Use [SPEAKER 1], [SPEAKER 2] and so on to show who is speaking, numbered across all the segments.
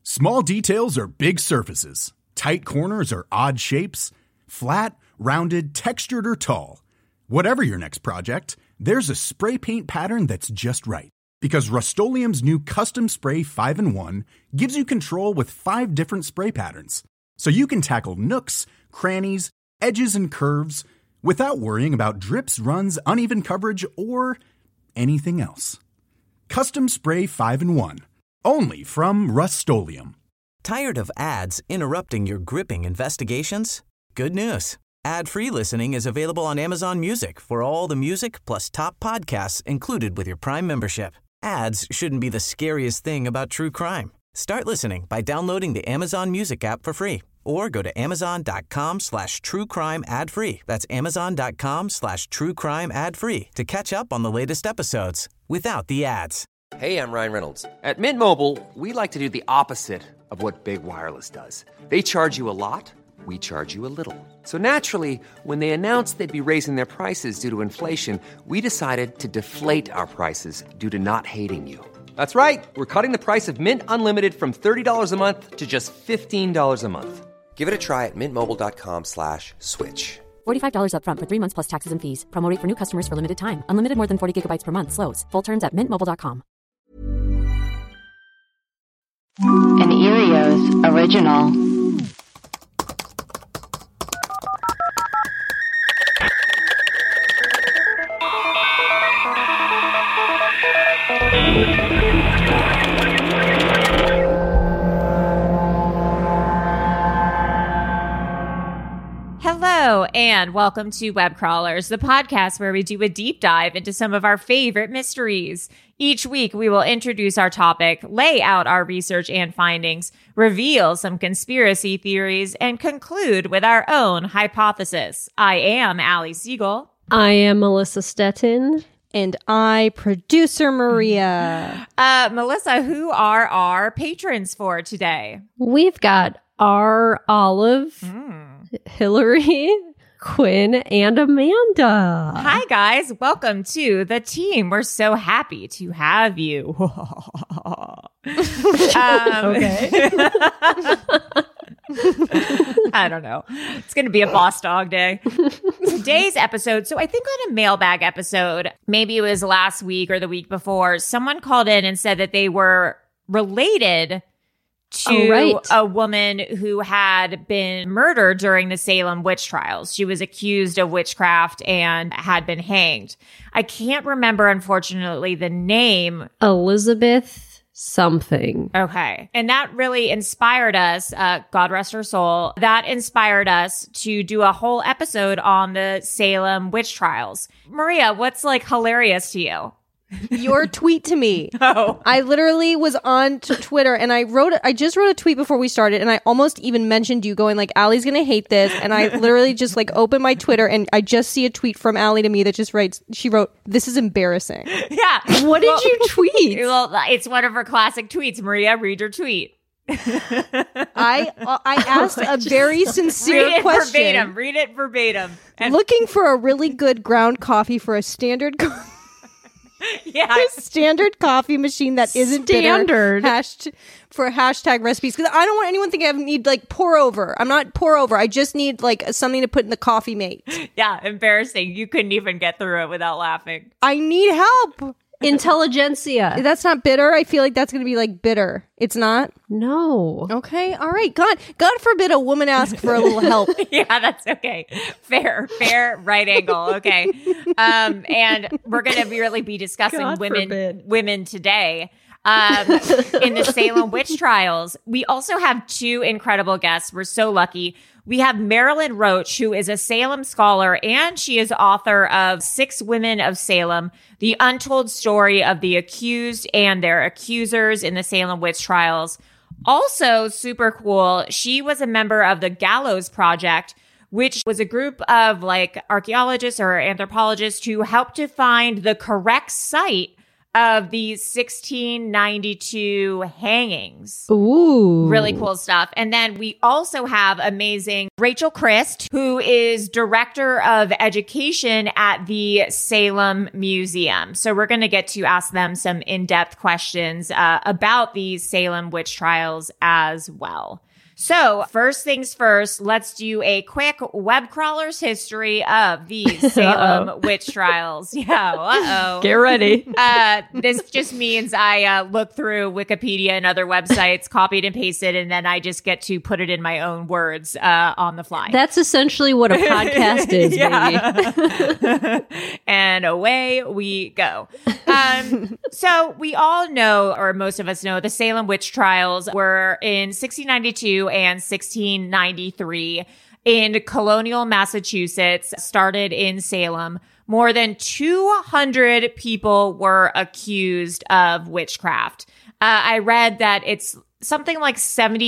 [SPEAKER 1] Small details are big surfaces. Tight corners are odd shapes. Flat, rounded, textured, or tall. Whatever your next project, there's a spray paint pattern that's just right. Because Rust-Oleum's new Custom Spray 5-in-1 gives you control with 5 different spray patterns. So you can tackle nooks, crannies, edges, and curves without worrying about drips, runs, uneven coverage, or anything else. Custom Spray 5-in-1. Only from Rust-Oleum.
[SPEAKER 2] Tired of ads interrupting your gripping investigations? Good news. Ad-free listening is available on Amazon Music for all the music plus top podcasts included with your Prime membership. Ads shouldn't be the scariest thing about true crime. Start listening by downloading the Amazon Music app for free or go to amazon.com/truecrime ad-free. That's amazon.com/truecrime ad-free to catch up on the latest episodes without the ads.
[SPEAKER 3] Hey, I'm Ryan Reynolds. At Mint Mobile, we like to do the opposite of what Big Wireless does. They charge you a lot, we charge you a little. So naturally, when they announced they'd be raising their prices due to inflation, we decided to deflate our prices due to not hating you. That's right. We're cutting the price of Mint Unlimited from $30 a month to just $15 a month. Give it a try at mintmobile.com/switch.
[SPEAKER 4] $45 up front for 3 months plus taxes and fees. Promo rate for new customers for limited time. Unlimited more than 40 gigabytes per month. Slows full terms at mintmobile.com.
[SPEAKER 5] An Erios original.
[SPEAKER 6] Hello, and welcome to Web Crawlers, the podcast where we do a deep dive into some of our favorite mysteries. Each week, we will introduce our topic, lay out our research and findings, reveal some conspiracy theories, and conclude with our own hypothesis. I am Allie Siegel.
[SPEAKER 7] I am Melissa Stettin.
[SPEAKER 8] And I, producer Maria.
[SPEAKER 6] Melissa, who are our patrons for today?
[SPEAKER 7] We've got R. Olive, Hillary, Quinn, and Amanda.
[SPEAKER 6] Hi, guys. Welcome to the team. We're so happy to have you.
[SPEAKER 8] Okay.
[SPEAKER 6] I don't know. It's going to be a boss dog day. Today's episode, so I think on a mailbag episode, maybe it was last week or the week before, someone called in and said that they were related to a woman who had been murdered during the Salem witch trials. She was accused of witchcraft and had been hanged. I can't remember, unfortunately, the name.
[SPEAKER 7] Elizabeth something.
[SPEAKER 6] Okay. And that really inspired us, God rest her soul, that inspired us to do a whole episode on the Salem witch trials. Maria, what's like hilarious to you?
[SPEAKER 8] Your tweet to me.
[SPEAKER 6] Oh.
[SPEAKER 8] I literally was on Twitter and I just wrote a tweet before we started and I almost even mentioned you going like, Allie's gonna hate this. And I literally just like opened my Twitter and I just see a tweet from Allie to me that just writes, she wrote, "This is embarrassing."
[SPEAKER 6] Yeah.
[SPEAKER 7] What did you tweet?
[SPEAKER 6] Well, it's one of her classic tweets. Maria, read your tweet.
[SPEAKER 8] I asked a very sincere question.
[SPEAKER 6] Read it verbatim. And
[SPEAKER 8] looking for a really good ground coffee for a standard standard coffee machine that isn't
[SPEAKER 7] standard
[SPEAKER 8] for hashtag recipes, because I don't want anyone thinking I need like pour over. I'm not pour over. I just need like something to put in the coffee mate.
[SPEAKER 6] Yeah, embarrassing. You couldn't even get through it without laughing.
[SPEAKER 8] I need help.
[SPEAKER 7] Intelligentsia.
[SPEAKER 8] That's not bitter. I feel like that's going to be like bitter. It's not?
[SPEAKER 7] No.
[SPEAKER 8] Okay. All right. God forbid a woman ask for a little help.
[SPEAKER 6] Yeah, that's okay. Fair, right angle. Okay. And we're going to really be discussing women today. In the Salem witch trials. We also have two incredible guests. We're so lucky. We have Marilyn Roach, who is a Salem scholar, and she is author of 6 Women of Salem, the untold story of the accused and their accusers in the Salem witch trials. Also, super cool, she was a member of the Gallows Project, which was a group of like archaeologists or anthropologists who helped to find the correct site of the 1692 hangings.
[SPEAKER 7] Ooh.
[SPEAKER 6] Really cool stuff. And then we also have amazing Rachel Christ, who is director of education at the Salem Museum. So we're going to get to ask them some in-depth questions about these Salem witch trials as well. So first things first, let's do a quick web crawler's history of these Salem witch trials. Yeah,
[SPEAKER 7] Get ready.
[SPEAKER 6] This just means I look through Wikipedia and other websites, copied and pasted, and then I just get to put it in my own words on the fly.
[SPEAKER 7] That's essentially what a podcast is, baby.
[SPEAKER 6] And away we go. So we all know, or most of us know, the Salem witch trials were in 1692 and 1693 in colonial Massachusetts, started in Salem. More than 200 people were accused of witchcraft. I read that it's something like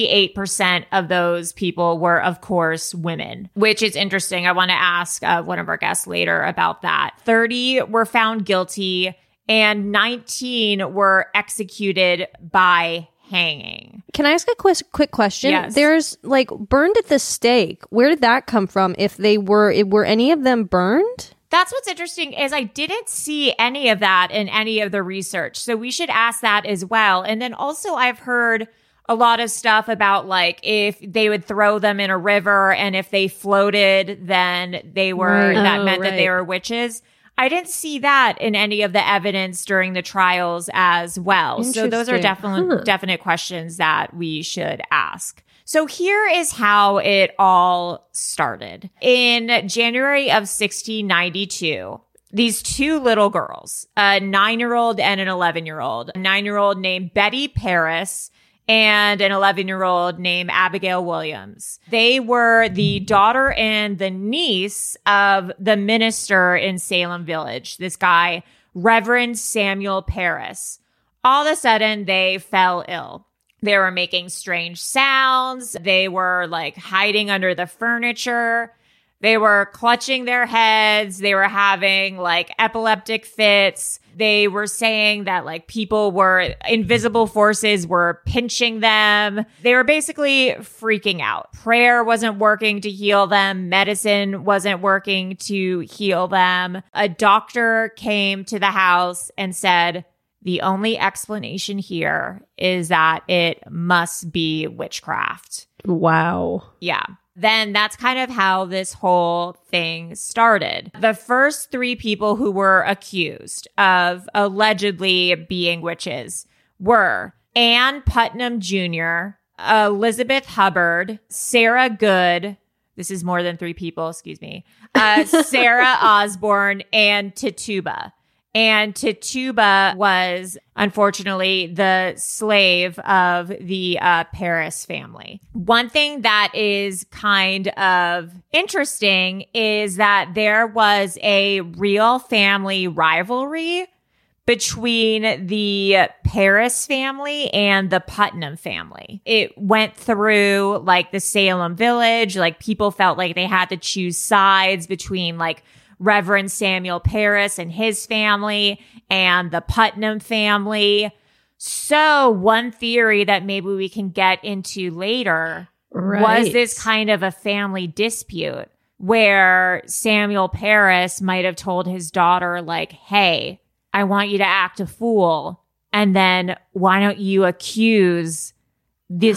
[SPEAKER 6] 78% of those people were, of course, women, which is interesting. I want to ask one of our guests later about that. 30 were found guilty and 19 were executed by hanging.
[SPEAKER 8] Can I ask a quick question?
[SPEAKER 6] Yes.
[SPEAKER 8] There's like burned at the stake. Where did that come from? If they were any of them burned?
[SPEAKER 6] That's what's interesting is I didn't see any of that in any of the research. So we should ask that as well. And then also I've heard a lot of stuff about like if they would throw them in a river and if they floated, then they were, that meant that they were witches. I didn't see that in any of the evidence during the trials as well. So those are definite questions that we should ask. So here is how it all started. In January of 1692, these two little girls, a 9-year-old and an 11-year-old, a 9-year-old named Betty Paris and an 11-year-old named Abigail Williams. They were the daughter and the niece of the minister in Salem Village, this guy, Reverend Samuel Paris. All of a sudden, they fell ill. They were making strange sounds. They were like hiding under the furniture. They were clutching their heads. They were having like epileptic fits. They were saying that like invisible forces were pinching them. They were basically freaking out. Prayer wasn't working to heal them. Medicine wasn't working to heal them. A doctor came to the house and said, the only explanation here is that it must be witchcraft.
[SPEAKER 7] Wow.
[SPEAKER 6] Yeah. Then that's kind of how this whole thing started. The first 3 people who were accused of allegedly being witches were Ann Putnam Jr., Elizabeth Hubbard, Sarah Good. This is more than 3 people, excuse me. Sarah Osborne and Tituba. And Tituba was, unfortunately, the slave of the Paris family. One thing that is kind of interesting is that there was a real family rivalry between the Paris family and the Putnam family. It went through like the Salem Village. Like people felt like they had to choose sides between like Reverend Samuel Paris and his family and the Putnam family. So one theory that maybe we can get into later was this kind of a family dispute where Samuel Paris might have told his daughter like, hey, I want you to act a fool. And then why don't you accuse this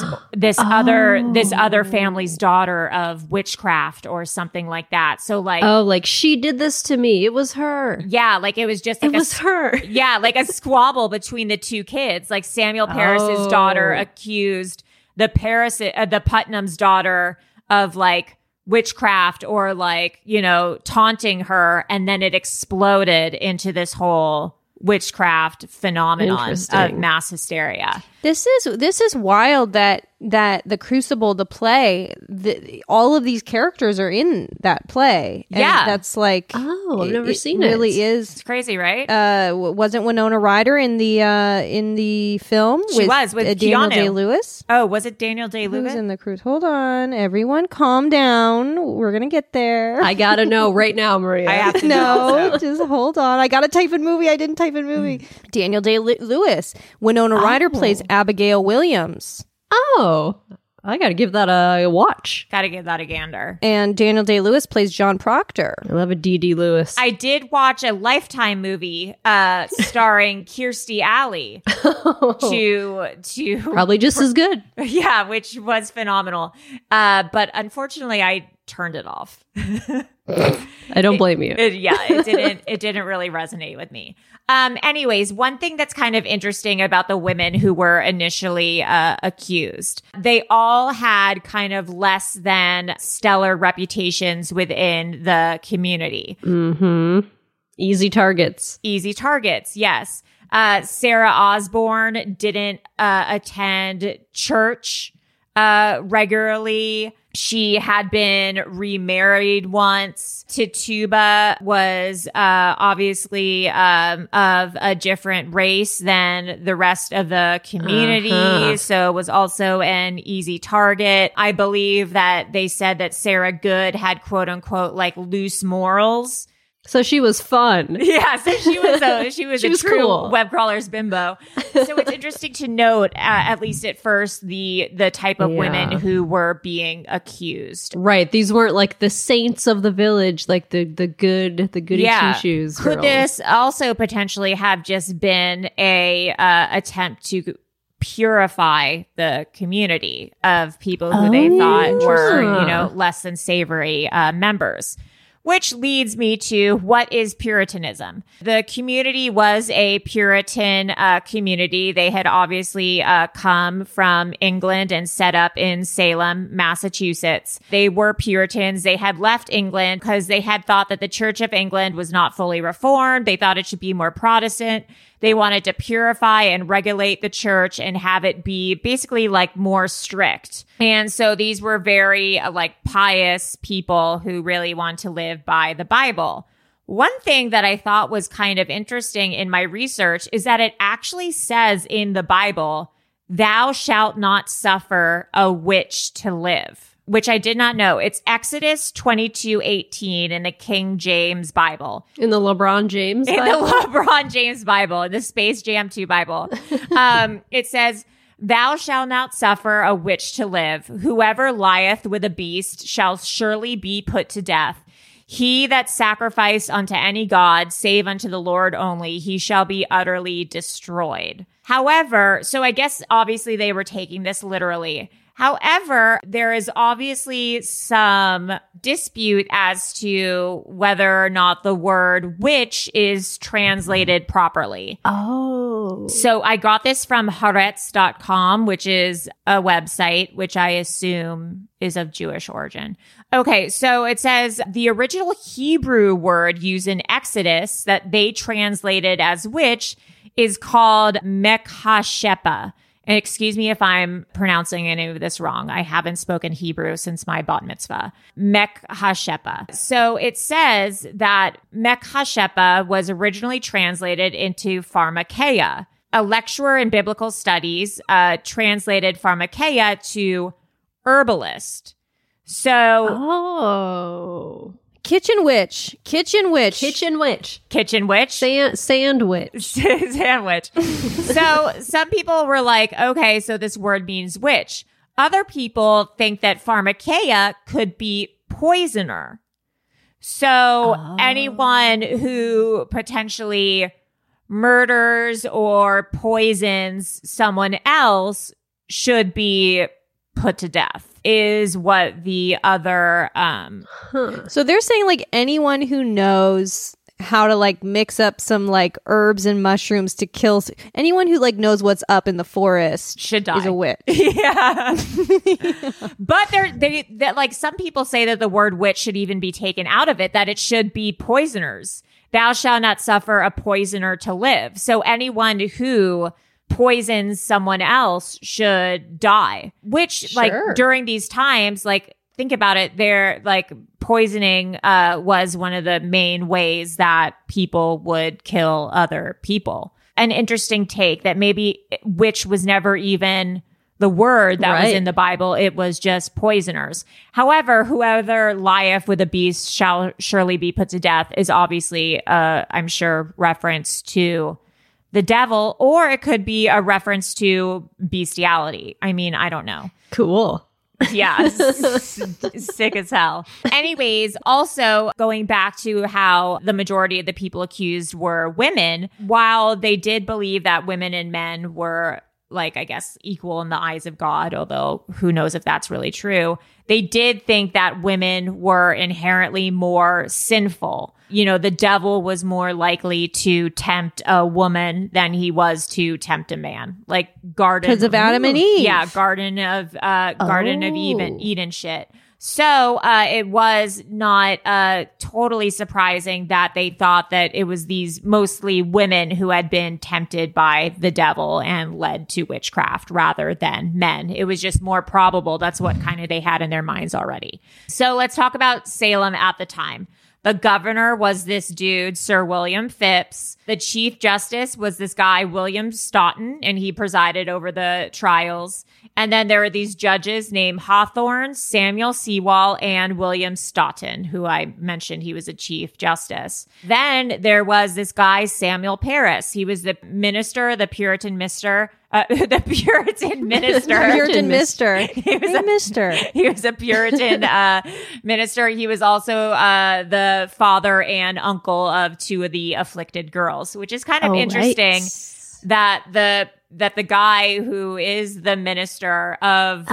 [SPEAKER 6] other family's daughter of witchcraft or something like that. So like,
[SPEAKER 7] like she did this to me. It was her.
[SPEAKER 6] Yeah. Like it was just like
[SPEAKER 7] her.
[SPEAKER 6] Yeah. Like a squabble between the 2 kids. Like Samuel Paris's daughter accused the Putnam's daughter of like witchcraft or like, taunting her. And then it exploded into this whole witchcraft phenomenon of mass hysteria.
[SPEAKER 8] This is wild that the Crucible, the play, all of these characters are in that play. And that's like,
[SPEAKER 7] I've never seen
[SPEAKER 8] it.
[SPEAKER 7] It
[SPEAKER 8] Really is.
[SPEAKER 6] It's crazy, right?
[SPEAKER 8] Wasn't Winona Ryder in the film?
[SPEAKER 6] She was with
[SPEAKER 8] Daniel
[SPEAKER 6] Keanu.
[SPEAKER 8] Day-Lewis.
[SPEAKER 6] Oh, was it Daniel Day-Lewis?
[SPEAKER 8] Who's in the cruise? Hold on, everyone, calm down. We're gonna get there.
[SPEAKER 7] I gotta know right now, Maria.
[SPEAKER 6] I have to know.
[SPEAKER 8] No, just hold on. I gotta type in movie. I didn't type in movie. Daniel Day-Lewis. Winona Ryder plays Abigail Williams.
[SPEAKER 7] Oh, I gotta give that a watch.
[SPEAKER 6] Gotta give that a gander.
[SPEAKER 8] And Daniel Day-Lewis plays John Proctor.
[SPEAKER 7] I love a D.D. Lewis.
[SPEAKER 6] I did watch a Lifetime movie starring Kirstie Alley to
[SPEAKER 7] Probably just as good.
[SPEAKER 6] yeah, which was phenomenal. But unfortunately, I turned it off.
[SPEAKER 7] I don't blame you.
[SPEAKER 6] It didn't really resonate with me. Anyways, one thing that's kind of interesting about the women who were initially accused, they all had kind of less than stellar reputations within the community.
[SPEAKER 7] Mm-hmm. Easy targets.
[SPEAKER 6] Easy targets, yes. Sarah Osborne didn't attend church regularly. She had been remarried once. Tituba was obviously of a different race than the rest of the community, so was also an easy target. I believe that they said that Sarah Good had quote unquote like loose morals.
[SPEAKER 7] So she was fun.
[SPEAKER 6] Yeah, so she was a true
[SPEAKER 7] cool
[SPEAKER 6] web crawler's bimbo. So it's interesting to note, at least at first, the type of women who were being accused.
[SPEAKER 7] Right. These weren't like the saints of the village, like the goody two-shoes
[SPEAKER 6] Could
[SPEAKER 7] girls.
[SPEAKER 6] this also potentially have just been a attempt to purify the community of people who they thought were, less than savory members? Which leads me to, what is Puritanism? The community was a Puritan community. They had obviously come from England and set up in Salem, Massachusetts. They were Puritans. They had left England because they had thought that the Church of England was not fully reformed. They thought it should be more Protestant. They wanted to purify and regulate the church and have it be basically like more strict. And so these were very like pious people who really want to live by the Bible. One thing that I thought was kind of interesting in my research is that it actually says in the Bible, "Thou shalt not suffer a witch to live," which I did not know. It's Exodus 22:18 in the King James Bible.
[SPEAKER 7] In the LeBron James Bible?
[SPEAKER 6] In the LeBron James Bible, in the Space Jam 2 Bible. It says, "Thou shalt not suffer a witch to live. Whoever lieth with a beast shall surely be put to death. He that sacrificed unto any god, save unto the Lord only, he shall be utterly destroyed." However, so I guess obviously they were taking this literally. However, there is obviously some dispute as to whether or not the word witch is translated properly.
[SPEAKER 7] Oh.
[SPEAKER 6] So I got this from Haaretz.com, which is a website, which I assume is of Jewish origin. Okay, so it says the original Hebrew word used in Exodus that they translated as witch is called Mekhashepa. And excuse me if I'm pronouncing any of this wrong. I haven't spoken Hebrew since my bat mitzvah. Mekhashepa. So it says that Mekhashepa was originally translated into pharmakeia. A lecturer in biblical studies translated pharmakeia to herbalist. So,
[SPEAKER 8] kitchen witch.
[SPEAKER 7] Sandwich.
[SPEAKER 6] Sandwich. So some people were like, okay, so this word means witch. Other people think that pharmakeia could be poisoner. So anyone who potentially murders or poisons someone else should be put to death, is what the other
[SPEAKER 8] So they're saying like anyone who knows how to like mix up some like herbs and mushrooms to kill anyone who like knows what's up in the forest
[SPEAKER 6] should die.
[SPEAKER 8] Is a witch.
[SPEAKER 6] Yeah. But they like some people say that the word witch should even be taken out of it, that it should be poisoners. Thou shalt not suffer a poisoner to live. So anyone who poisons someone else should die, which like during these times, like think about it, they're like poisoning was one of the main ways that people would kill other people. An interesting take that maybe witch was never even the word that was in the Bible. It was just poisoners. However, whoever lieth with a beast shall surely be put to death is obviously, I'm sure, reference to the devil, or it could be a reference to bestiality. I mean, I don't know.
[SPEAKER 7] Cool.
[SPEAKER 6] Yeah, sick as hell. Anyways, also going back to how the majority of the people accused were women, while they did believe that women and men were like, I guess, equal in the eyes of God, although who knows if that's really true. They did think that women were inherently more sinful. You know, the devil was more likely to tempt a woman than he was to tempt a man. Like garden.
[SPEAKER 8] Because of Adam and Eve.
[SPEAKER 6] Yeah, Garden of Eden shit. So it was not totally surprising that they thought that it was these mostly women who had been tempted by the devil and led to witchcraft rather than men. It was just more probable. That's what kind of they had in their minds already. So let's talk about Salem at the time. The governor was this dude, Sir William Phipps. The chief justice was this guy, William Stoughton, and he presided over the trials. And then there were these judges named Hawthorne, Samuel Sewall, and William Stoughton, who I mentioned he was a chief justice. Then there was this guy, Samuel Parris. He was the minister, the Puritan minister. The Puritan minister.
[SPEAKER 8] Puritan mister.
[SPEAKER 6] He was a Puritan minister. He was also the father and uncle of two of the afflicted girls, which is kind of interesting that the guy who is the minister of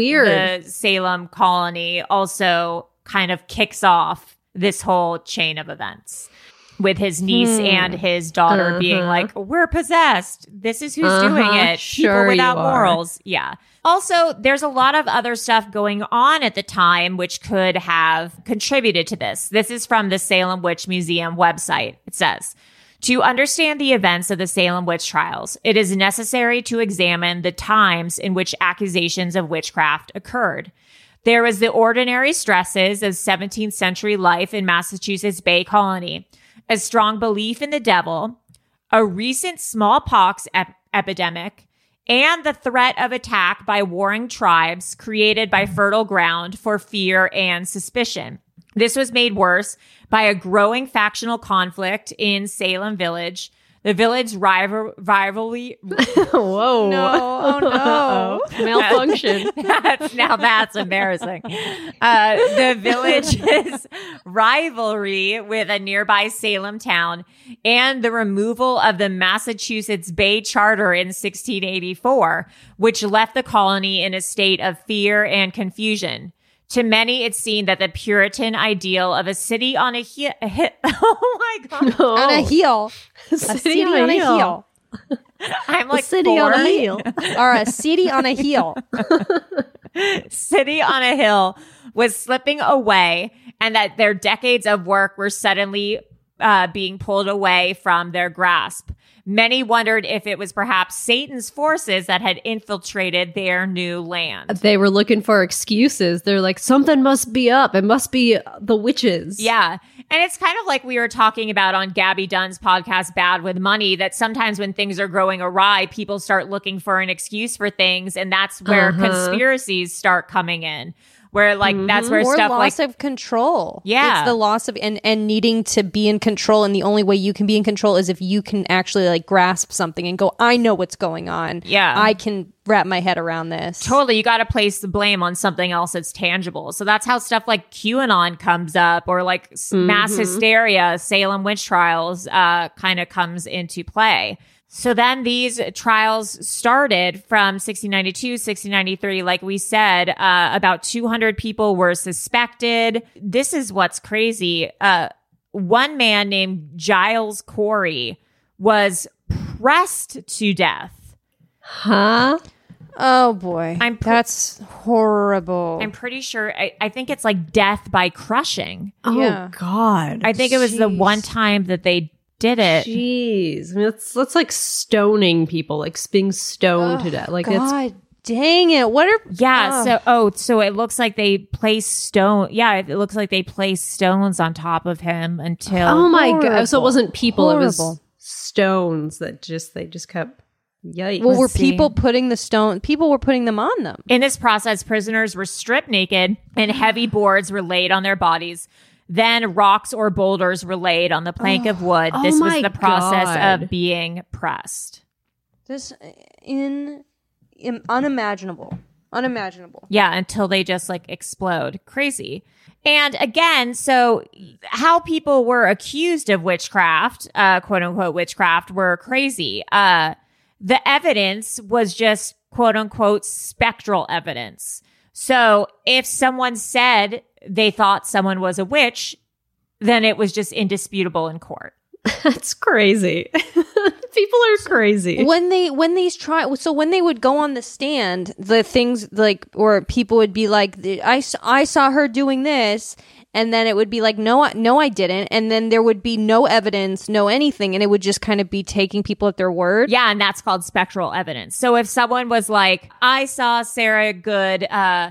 [SPEAKER 6] the Salem colony also kind of kicks off this whole chain of events. With his niece and his daughter being like, we're possessed. This is who's doing it.
[SPEAKER 7] Sure,
[SPEAKER 6] people without morals. Yeah. Also, there's a lot of other stuff going on at the time which could have contributed to this. This is from the Salem Witch Museum website. It says, to understand the events of the Salem witch trials, it is necessary to examine the times in which accusations of witchcraft occurred. There was the ordinary stresses of 17th century life in Massachusetts Bay Colony, a strong belief in the devil, a recent smallpox epidemic, and the threat of attack by warring tribes created by fertile ground for fear and suspicion. This was made worse by a growing factional conflict in Salem Village. The village rivalry.
[SPEAKER 7] Whoa.
[SPEAKER 8] No. Oh, no.
[SPEAKER 7] Malfunction.
[SPEAKER 6] That's embarrassing. The village's rivalry with a nearby Salem town and the removal of the Massachusetts Bay Charter in 1684, which left the colony in a state of fear and confusion. To many, it seemed that the Puritan ideal of a city on a hill. Oh my God.
[SPEAKER 8] Oh. On a heel.
[SPEAKER 7] A city on a heel.
[SPEAKER 6] I'm like,
[SPEAKER 7] a city on a heel.
[SPEAKER 8] Or a city on a heel.
[SPEAKER 6] City on a hill was slipping away, and that their decades of work were suddenly being pulled away from their grasp. Many wondered if it was perhaps Satan's forces that had infiltrated their new land.
[SPEAKER 7] They were looking for excuses. They're like, something must be up. It must be the witches.
[SPEAKER 6] Yeah. And it's kind of like we were talking about on Gabby Dunn's podcast, Bad with Money, that sometimes when things are going awry, people start looking for an excuse for things. And that's where conspiracies start coming in. Where like that's where
[SPEAKER 8] or
[SPEAKER 6] stuff
[SPEAKER 8] loss
[SPEAKER 6] like
[SPEAKER 8] of control.
[SPEAKER 6] Yeah.
[SPEAKER 8] It's the loss of and needing to be in control, and the only way you can be in control is if you can actually like grasp something and go, I know what's going on.
[SPEAKER 6] Yeah.
[SPEAKER 8] I can wrap my head around this.
[SPEAKER 6] Totally. You got to place the blame on something else that's tangible. So that's how stuff like QAnon comes up, or like mass hysteria, Salem witch trials kind of comes into play. So then these trials started from 1692, 1693. Like we said, about 200 people were suspected. This is what's crazy. One man named Giles Corey was pressed to death.
[SPEAKER 7] Huh?
[SPEAKER 8] Oh boy. That's horrible.
[SPEAKER 6] I'm pretty sure, I think it's like death by crushing.
[SPEAKER 7] Oh,
[SPEAKER 8] Yeah.
[SPEAKER 7] God.
[SPEAKER 6] I think it was the one time that they did it.
[SPEAKER 7] Jeez. I mean, that's like stoning people, like being stoned to death. Like,
[SPEAKER 8] God dang it. What are...
[SPEAKER 6] Yeah, so it looks like they placed stone. Yeah, it looks like they placed stones on top of him until...
[SPEAKER 7] Oh my God. So it wasn't people,
[SPEAKER 8] Horrible.
[SPEAKER 7] it was stones that they just kept... Yikes.
[SPEAKER 8] Well, were people putting the stone... People were putting them on them.
[SPEAKER 6] In this process, prisoners were stripped naked and heavy boards were laid on their bodies. Then rocks or boulders were laid on the plank of wood. This was the process of being pressed.
[SPEAKER 8] This unimaginable. Unimaginable.
[SPEAKER 6] Yeah, until they just like explode. Crazy. And again, so how people were accused of witchcraft, quote unquote witchcraft, were crazy. The evidence was just quote unquote spectral evidence. So if someone said they thought someone was a witch, then it was just indisputable in court.
[SPEAKER 7] That's crazy. People are crazy.
[SPEAKER 8] When they would go on the stand, the things like, or people would be like, I saw her doing this, and then it would be like, no, I didn't, and then there would be no evidence, no anything, and it would just kind of be taking people at their word.
[SPEAKER 6] Yeah, and that's called spectral evidence. So if someone was like, I saw Sarah Good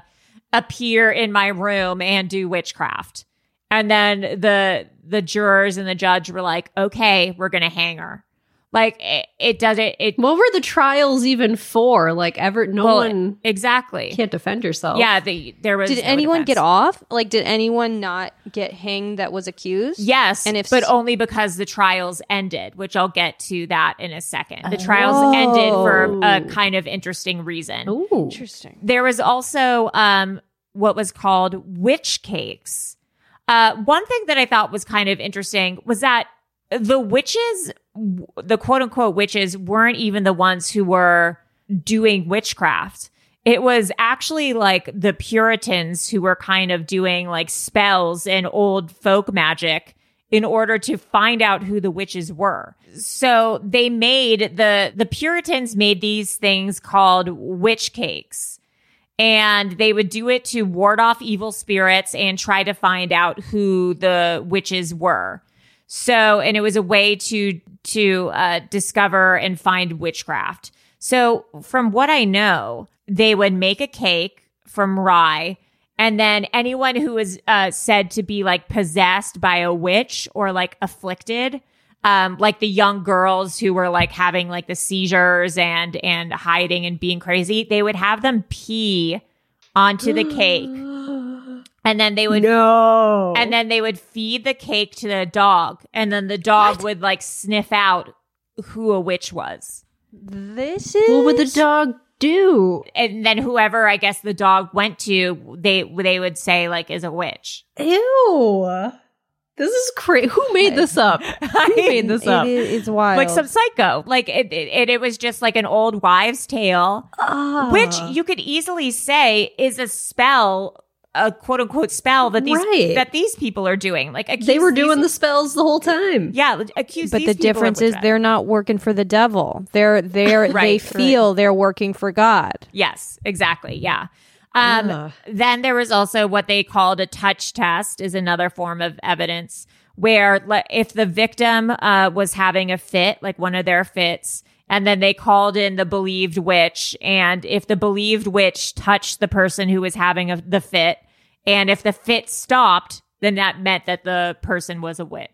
[SPEAKER 6] appear in my room and do witchcraft, and then the jurors and the judge were like, okay, we're gonna hang her. Like it doesn't.
[SPEAKER 7] What were the trials even for? Like one
[SPEAKER 6] exactly
[SPEAKER 7] can't defend yourself.
[SPEAKER 6] Yeah, there was.
[SPEAKER 8] Did anyone get off? Like, did anyone not get hanged that was accused?
[SPEAKER 6] Yes, but only because the trials ended, which I'll get to that in a second. The trials ended for a kind of interesting reason.
[SPEAKER 7] Ooh,
[SPEAKER 8] interesting.
[SPEAKER 6] There was also what was called witch cakes. One thing that I thought was kind of interesting was that the witches, the quote unquote witches, weren't even the ones who were doing witchcraft. It was actually like the Puritans who were kind of doing like spells and old folk magic in order to find out who the witches were. So they made the Puritans made these things called witch cakes. And they would do it to ward off evil spirits and try to find out who the witches were. So, and it was a way to discover and find witchcraft. So from what I know, they would make a cake from rye, and then anyone who was said to be like possessed by a witch or like afflicted, like the young girls who were like having like the seizures and hiding and being crazy, they would have them pee onto the cake. And then they would and then they would feed the cake to the dog, and then the dog would like sniff out who a witch was.
[SPEAKER 7] What would the dog do?
[SPEAKER 6] And then whoever I guess the dog went to, they would say like is a witch.
[SPEAKER 7] Ew. This is crazy. Who made this up? Who made this up?
[SPEAKER 8] It's wild.
[SPEAKER 6] Like some psycho. Like it was just like an old wives' tale, which you could easily say is a spell. A quote unquote spell that these people are doing. Like
[SPEAKER 7] they were doing the spells the whole time.
[SPEAKER 6] Yeah, accuse.
[SPEAKER 8] But the difference is they're not working for the devil. They feel they're working for God.
[SPEAKER 6] Yes, exactly. Yeah. Then there was also what they called a touch test, is another form of evidence where if the victim was having a fit, like one of their fits, and then they called in the believed witch. And if the believed witch touched the person who was having the fit, and if the fit stopped, then that meant that the person was a witch.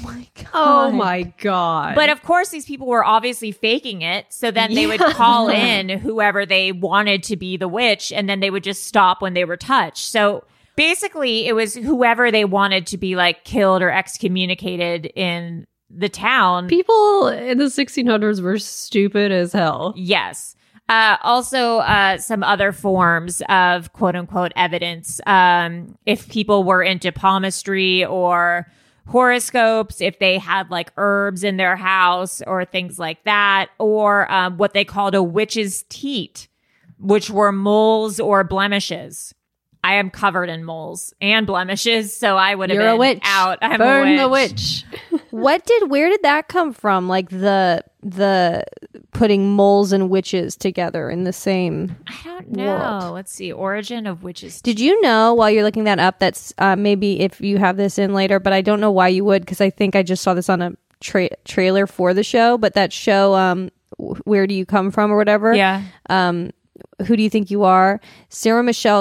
[SPEAKER 7] Oh my God.
[SPEAKER 6] But of course, these people were obviously faking it. So then they would call in whoever they wanted to be the witch, and then they would just stop when they were touched. So basically, it was whoever they wanted to be like killed or excommunicated in the town.
[SPEAKER 7] People in the 1600s were stupid as hell.
[SPEAKER 6] Yes. Also, some other forms of quote unquote evidence. If people were into palmistry or horoscopes, if they had like herbs in their house or things like that, or what they called a witch's teat, which were moles or blemishes. I am covered in moles and blemishes, so I would have been
[SPEAKER 7] a witch.
[SPEAKER 6] Out. I'm
[SPEAKER 7] Burn
[SPEAKER 6] a witch.
[SPEAKER 7] the witch.
[SPEAKER 8] Where did that come from? Like the putting moles and witches together in the same
[SPEAKER 6] I don't know.
[SPEAKER 8] world.
[SPEAKER 6] Let's see. Origin of witches.
[SPEAKER 8] Did you know, while you're looking that up, that's maybe if you have this in later, but I don't know why you would, because I think I just saw this on a trailer for the show, but that show, Where Do You Come From or whatever?
[SPEAKER 6] Yeah.
[SPEAKER 8] Who Do You Think You Are? Sarah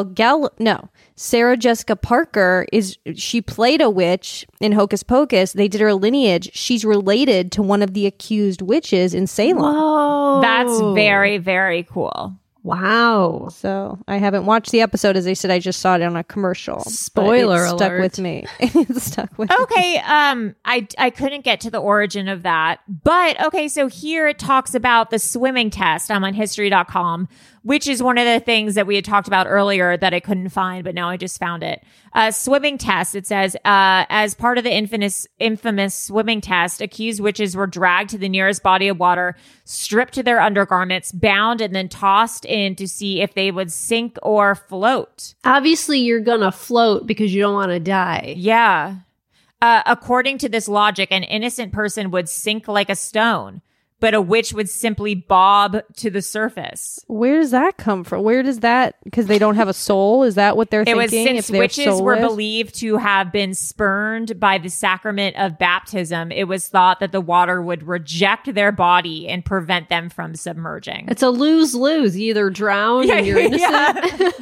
[SPEAKER 8] Jessica Parker she played a witch in Hocus Pocus. They did her lineage. She's related to one of the accused witches in Salem.
[SPEAKER 7] Whoa.
[SPEAKER 6] That's very, very cool.
[SPEAKER 7] Wow.
[SPEAKER 8] So I haven't watched the episode. As I said, I just saw it on a commercial.
[SPEAKER 7] Spoiler
[SPEAKER 8] alert. Stuck
[SPEAKER 7] alert.
[SPEAKER 8] with me. It stuck with me.
[SPEAKER 6] Okay, I couldn't get to the origin of that. But okay, so here it talks about the swimming test. I'm on history.com, which is one of the things that we had talked about earlier that I couldn't find, but now I just found it. Swimming test, it says, as part of the infamous swimming test, accused witches were dragged to the nearest body of water, stripped to their undergarments, bound, and then tossed in to see if they would sink or float.
[SPEAKER 7] Obviously, you're gonna float because you don't want to die.
[SPEAKER 6] Yeah. According to this logic, an innocent person would sink like a stone, but a witch would simply bob to the surface.
[SPEAKER 8] Where does that come from? Where does that, because they don't have a soul? Is that what they're thinking?
[SPEAKER 6] It was since
[SPEAKER 8] if
[SPEAKER 6] witches were believed to have been spurned by the sacrament of baptism, it was thought that the water would reject their body and prevent them from submerging.
[SPEAKER 7] It's a lose-lose. You either drown and you're innocent.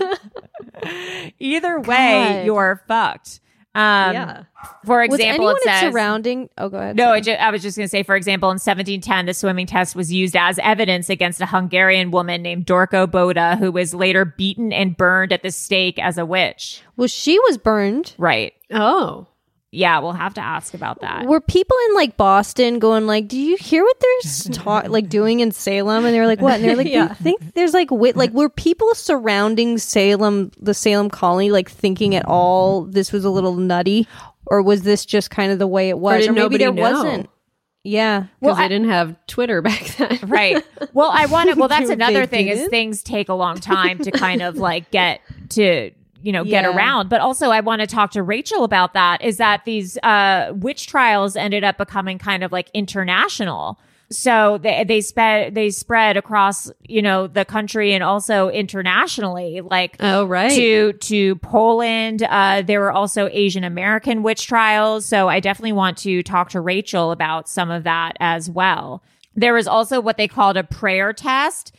[SPEAKER 6] Either way,
[SPEAKER 8] God.
[SPEAKER 6] you're fucked.
[SPEAKER 7] Yeah.
[SPEAKER 6] For example,
[SPEAKER 8] was
[SPEAKER 6] it
[SPEAKER 8] anyone
[SPEAKER 6] says
[SPEAKER 8] surrounding. Oh, go ahead.
[SPEAKER 6] No, I was just going to say, for example, in 1710, the swimming test was used as evidence against a Hungarian woman named Dorko Boda, who was later beaten and burned at the stake as a witch.
[SPEAKER 8] Well, she was burned.
[SPEAKER 6] Right.
[SPEAKER 7] Oh.
[SPEAKER 6] Yeah, we'll have to ask about that.
[SPEAKER 8] Were people in like Boston going like, "Do you hear what they're like doing in Salem?" And they're like, "What?" And they're like,
[SPEAKER 7] Yeah.
[SPEAKER 8] "I think there's like were people surrounding Salem, the Salem colony, like thinking at all this was a little nutty, or was this just kind of the way it was,
[SPEAKER 7] Or did
[SPEAKER 8] maybe
[SPEAKER 7] nobody
[SPEAKER 8] there
[SPEAKER 7] know?
[SPEAKER 8] wasn't?" Yeah.
[SPEAKER 7] Because they didn't have Twitter back then.
[SPEAKER 6] Right. Well, that's
[SPEAKER 8] They
[SPEAKER 6] another thing is
[SPEAKER 8] didn't?
[SPEAKER 6] things take a long time to kind of like get to, get
[SPEAKER 8] Yeah.
[SPEAKER 6] around. But also I want to talk to Rachel about that, is that these witch trials ended up becoming kind of like international. So they spread across, the country and also internationally, like
[SPEAKER 7] Oh, right.
[SPEAKER 6] to Poland. There were also Asian American witch trials. So I definitely want to talk to Rachel about some of that as well. There was also what they called a prayer test,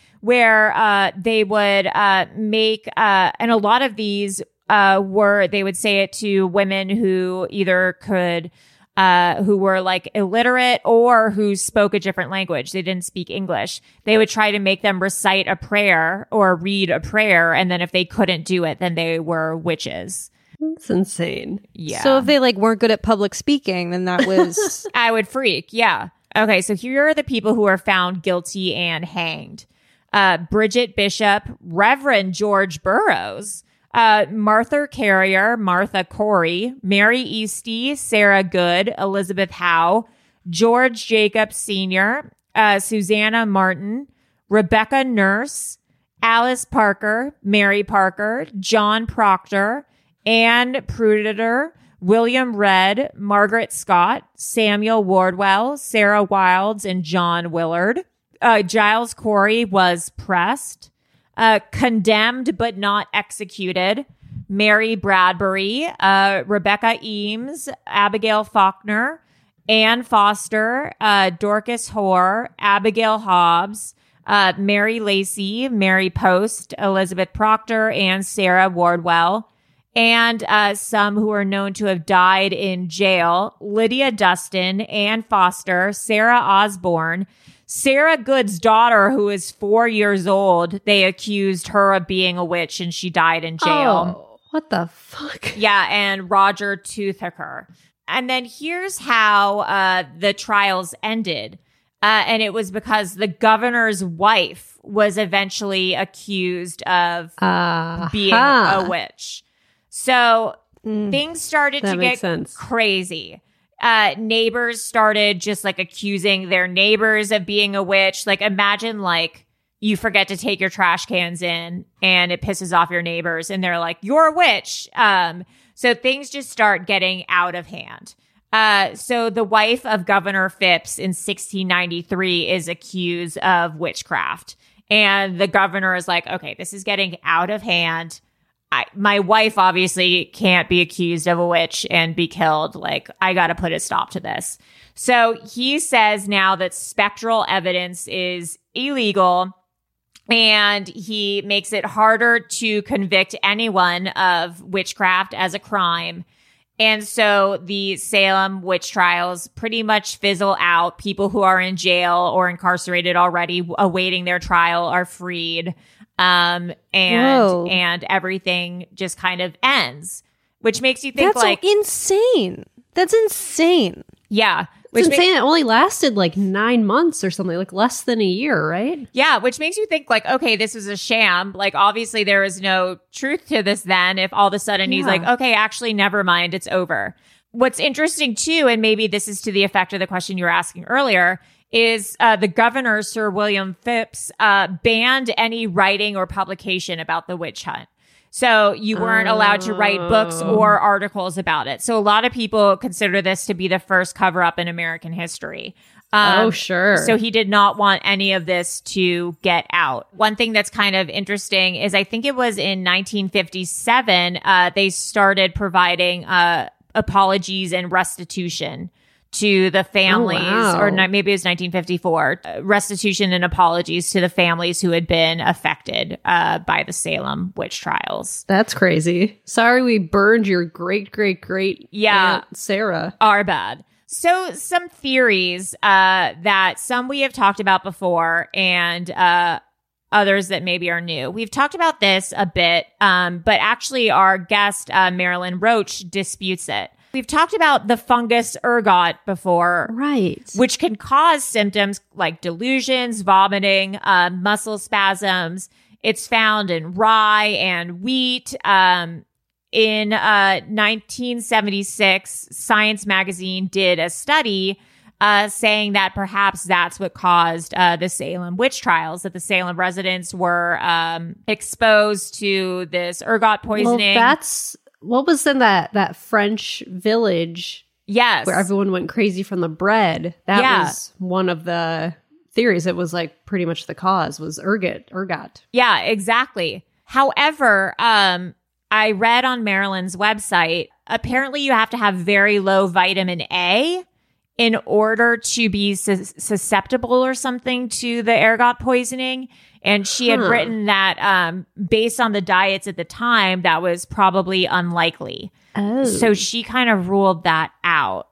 [SPEAKER 6] where they would make, and a lot of these they would say it to women who either could, who were like illiterate or who spoke a different language. They didn't speak English. They would try to make them recite a prayer or read a prayer. And then if they couldn't do it, then they were witches.
[SPEAKER 7] That's insane.
[SPEAKER 6] Yeah.
[SPEAKER 8] So if they like weren't good at public speaking, then that was
[SPEAKER 6] I would freak. Yeah. Okay. So here are the people who are found guilty and hanged. Bridget Bishop, Reverend George Burroughs, Martha Carrier, Martha Corey, Mary Eastie, Sarah Good, Elizabeth Howe, George Jacobs Sr., Susanna Martin, Rebecca Nurse, Alice Parker, Mary Parker, John Proctor, Anne Prudeter, William Redd, Margaret Scott, Samuel Wardwell, Sarah Wilds, and John Willard. Giles Corey was pressed. Condemned but not executed, Mary Bradbury, Rebecca Eames, Abigail Faulkner, Anne Foster, Dorcas Hoare, Abigail Hobbs, Mary Lacey, Mary Post, Elizabeth Proctor, and Sarah Wardwell, and some who are known to have died in jail: Lydia Dustin, Anne Foster, Sarah Osborne, Sarah Good's daughter, who is 4 years old. They accused her of being a witch and she died in jail.
[SPEAKER 7] Oh, what the fuck?
[SPEAKER 6] Yeah, and Roger Toothaker. And then here's how the trials ended. And it was because the governor's wife was eventually accused of being a witch. So things started to get crazy. Neighbors started just like accusing their neighbors of being a witch. Like imagine like you forget to take your trash cans in and it pisses off your neighbors and they're like, "You're a witch." So things just start getting out of hand. So the wife of Governor Phipps in 1693 is accused of witchcraft. And the governor is like, "Okay, this is getting out of hand. my wife obviously can't be accused of a witch and be killed. Like, I got to put a stop to this. So he says now that spectral evidence is illegal, and he makes it harder to convict anyone of witchcraft as a crime. And so the Salem witch trials pretty much fizzle out. People who are in jail or incarcerated already awaiting their trial are freed. And everything just kind of ends, which makes you think
[SPEAKER 8] that's insane. That's insane.
[SPEAKER 6] Yeah.
[SPEAKER 7] It's insane. It only lasted like 9 months or something, like less than a year, right?
[SPEAKER 6] Yeah, which makes you think like, okay, this was a sham. Like, obviously there is no truth to this then if all of a sudden he's like, okay, actually, never mind, it's over. What's interesting too, and maybe this is to the effect of the question you were asking earlier, is the governor, Sir William Phips, banned any writing or publication about the witch hunt. So you weren't allowed to write books or articles about it. So a lot of people consider this to be the first cover-up in American history.
[SPEAKER 7] Sure.
[SPEAKER 6] So he did not want any of this to get out. One thing that's kind of interesting is I think it was in 1957, they started providing apologies and restitution to the families, or maybe it was 1954, restitution and apologies to the families who had been affected by the Salem witch trials.
[SPEAKER 7] That's crazy. Sorry we burned your great-great-great Aunt Sarah.
[SPEAKER 6] Are bad. So some theories that some we have talked about before and others that maybe are new. We've talked about this a bit, but actually our guest, Marilyn Roach, disputes it. We've talked about the fungus ergot before,
[SPEAKER 7] right? Which
[SPEAKER 6] can cause symptoms like delusions, vomiting, muscle spasms. It's found in rye and wheat. In 1976, Science magazine did a study saying that perhaps that's what caused the Salem witch trials, that the Salem residents were exposed to this ergot poisoning.
[SPEAKER 7] Well, what was in that French village?
[SPEAKER 6] Yes.
[SPEAKER 7] Where everyone went crazy from the bread. That was one of the theories. It was like pretty much the cause was ergot.
[SPEAKER 6] Yeah, exactly. However, I read on Marilyn's website, apparently you have to have very low vitamin A in order to be susceptible or something to the ergot poisoning. And she had written that based on the diets at the time, that was probably unlikely.
[SPEAKER 7] Oh.
[SPEAKER 6] So she kind of ruled that out.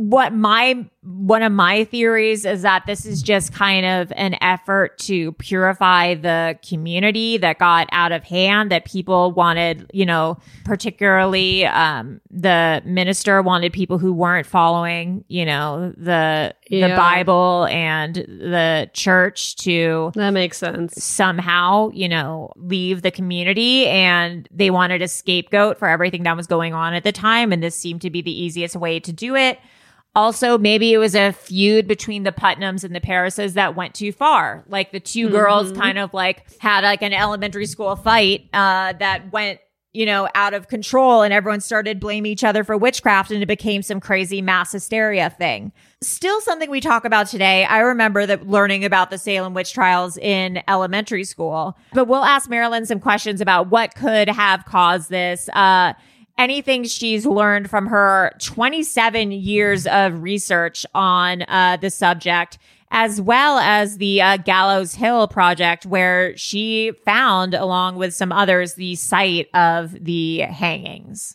[SPEAKER 6] One of my theories is that this is just kind of an effort to purify the community that got out of hand, that people wanted, particularly the minister wanted people who weren't following, the Bible and the church to
[SPEAKER 7] that makes sense
[SPEAKER 6] somehow, leave the community, and they wanted a scapegoat for everything that was going on at the time. And this seemed to be the easiest way to do it. Also, maybe it was a feud between the Putnams and the Parises that went too far. Like the two girls kind of like had like an elementary school fight that went, out of control, and everyone started blaming each other for witchcraft, and it became some crazy mass hysteria thing. Still something we talk about today. I remember learning about the Salem witch trials in elementary school, but we'll ask Marilyn some questions about what could have caused this. Anything she's learned from her 27 years of research on the subject, as well as the Gallows Hill Project, where she found, along with some others, the site of the hangings.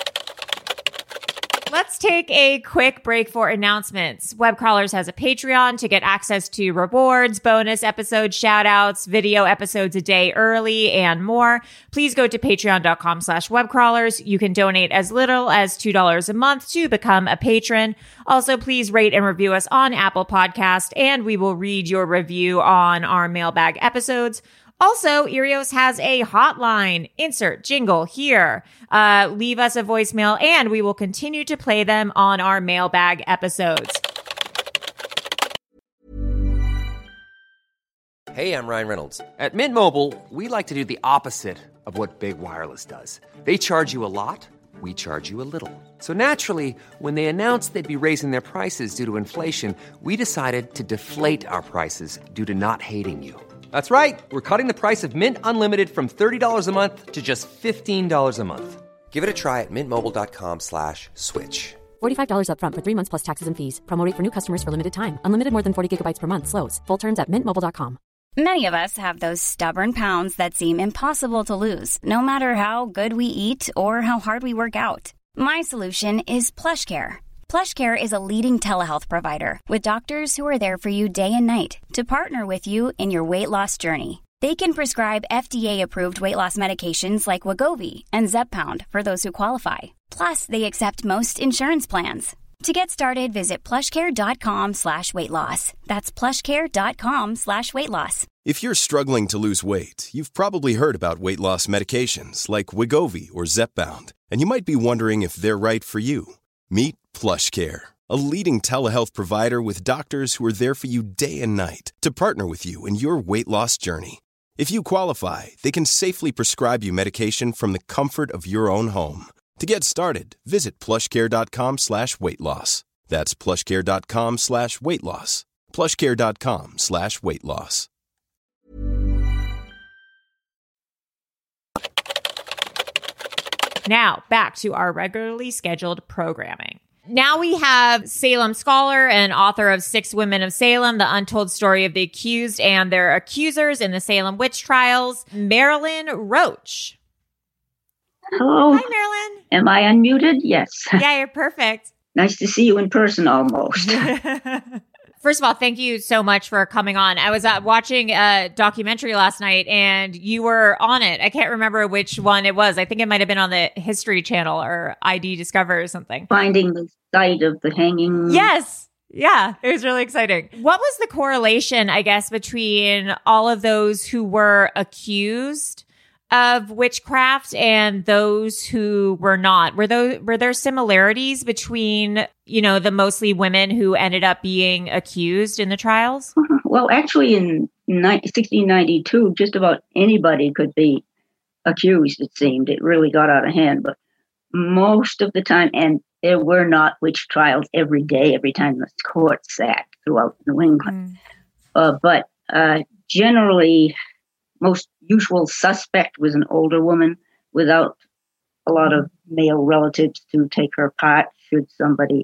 [SPEAKER 6] Let's take a quick break for announcements. Webcrawlers has a Patreon to get access to rewards, bonus episodes, shout-outs, video episodes a day early, and more. Please go to patreon.com/webcrawlers. You can donate as little as $2 a month to become a patron. Also, please rate and review us on Apple Podcast, and we will read your review on our mailbag episodes. Also, Earios has a hotline. Insert jingle here. Leave us a voicemail, and we will continue to play them on our mailbag episodes.
[SPEAKER 3] Hey, I'm Ryan Reynolds. At Mint Mobile, we like to do the opposite of what Big Wireless does. They charge you a lot. We charge you a little. So naturally, when they announced they'd be raising their prices due to inflation, we decided to deflate our prices due to not hating you. That's right. We're cutting the price of Mint Unlimited from $30 a month to just $15 a month. Give it a try at mintmobile.com/switch.
[SPEAKER 4] $45 up front for 3 months plus taxes and fees. Promo rate for new customers for limited time. Unlimited more than 40 gigabytes per month. Slows full terms at mintmobile.com.
[SPEAKER 9] Many of us have those stubborn pounds that seem impossible to lose, no matter how good we eat or how hard we work out. My solution is PlushCare. PlushCare is a leading telehealth provider with doctors who are there for you day and night to partner with you in your weight loss journey. They can prescribe FDA-approved weight loss medications like Wegovy and Zepbound for those who qualify. Plus, they accept most insurance plans. To get started, visit plushcare.com/weight loss. That's plushcare.com/weight loss.
[SPEAKER 10] If you're struggling to lose weight, you've probably heard about weight loss medications like Wegovy or Zepbound, and you might be wondering if they're right for you. Meet PlushCare, a leading telehealth provider with doctors who are there for you day and night to partner with you in your weight loss journey. If you qualify, they can safely prescribe you medication from the comfort of your own home. To get started, visit plushcare.com/weight loss. That's plushcare.com/weight loss. plushcare.com/weight loss.
[SPEAKER 6] Now, back to our regularly scheduled programming. Now we have Salem scholar and author of Six Women of Salem, The Untold Story of the Accused and Their Accusers in the Salem Witch Trials, Marilyn Roach.
[SPEAKER 11] Hello.
[SPEAKER 6] Hi, Marilyn.
[SPEAKER 11] Am I unmuted? Yes.
[SPEAKER 6] Yeah, you're perfect.
[SPEAKER 11] Nice to see you in person almost.
[SPEAKER 6] First of all, thank you so much for coming on. I was watching a documentary last night and you were on it. I can't remember which one it was. I think it might have been on the History Channel or ID Discover or something.
[SPEAKER 11] Finding the site of the hanging.
[SPEAKER 6] Yes. Yeah, it was really exciting. What was the correlation, I guess, between all of those who were accused of witchcraft and those who were not? Were there similarities between, the mostly women who ended up being accused in the trials?
[SPEAKER 11] Well, actually, in 1692, just about anybody could be accused, it seemed. It really got out of hand. But most of the time, and there were not witch trials every day, every time the court sat throughout New England. But generally, most usual suspect was an older woman without a lot of male relatives to take her part should somebody,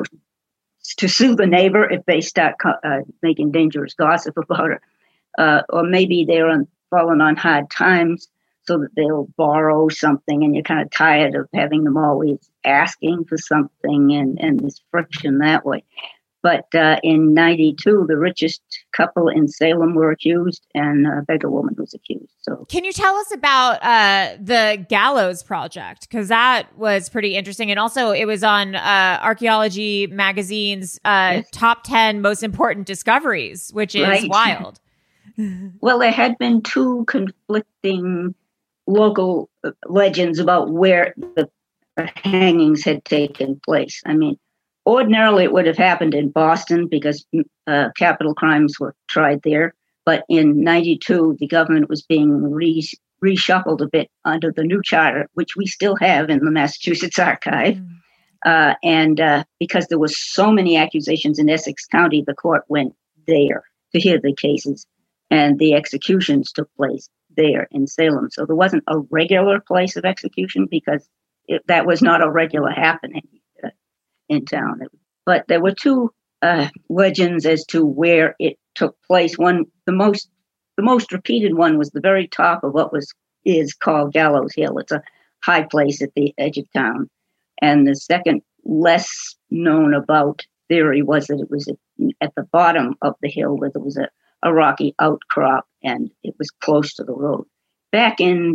[SPEAKER 11] to sue the neighbor if they start making dangerous gossip about her. Or maybe they're fallen on hard times so that they'll borrow something and you're kind of tired of having them always asking for something and there's friction that way. But in 92, the richest couple in Salem were accused and a beggar woman was accused. So,
[SPEAKER 6] can you tell us about the Gallows Project? Because that was pretty interesting. And also it was on Archaeology Magazine's top 10 most important discoveries, which is wild.
[SPEAKER 11] Well, there had been two conflicting local legends about where the hangings had taken place. I mean, ordinarily, it would have happened in Boston because capital crimes were tried there. But in 92, the government was being reshuffled a bit under the new charter, which we still have in the Massachusetts Archive. And because there were so many accusations in Essex County, the court went there to hear the cases. And the executions took place there in Salem. So there wasn't a regular place of execution because that was not a regular happening in town. But there were two legends as to where it took place. One, the most repeated one was the very top of what is called Gallows Hill. It's a high place at the edge of town. And the second, less known about theory was that it was at the bottom of the hill where there was a rocky outcrop and it was close to the road. Back in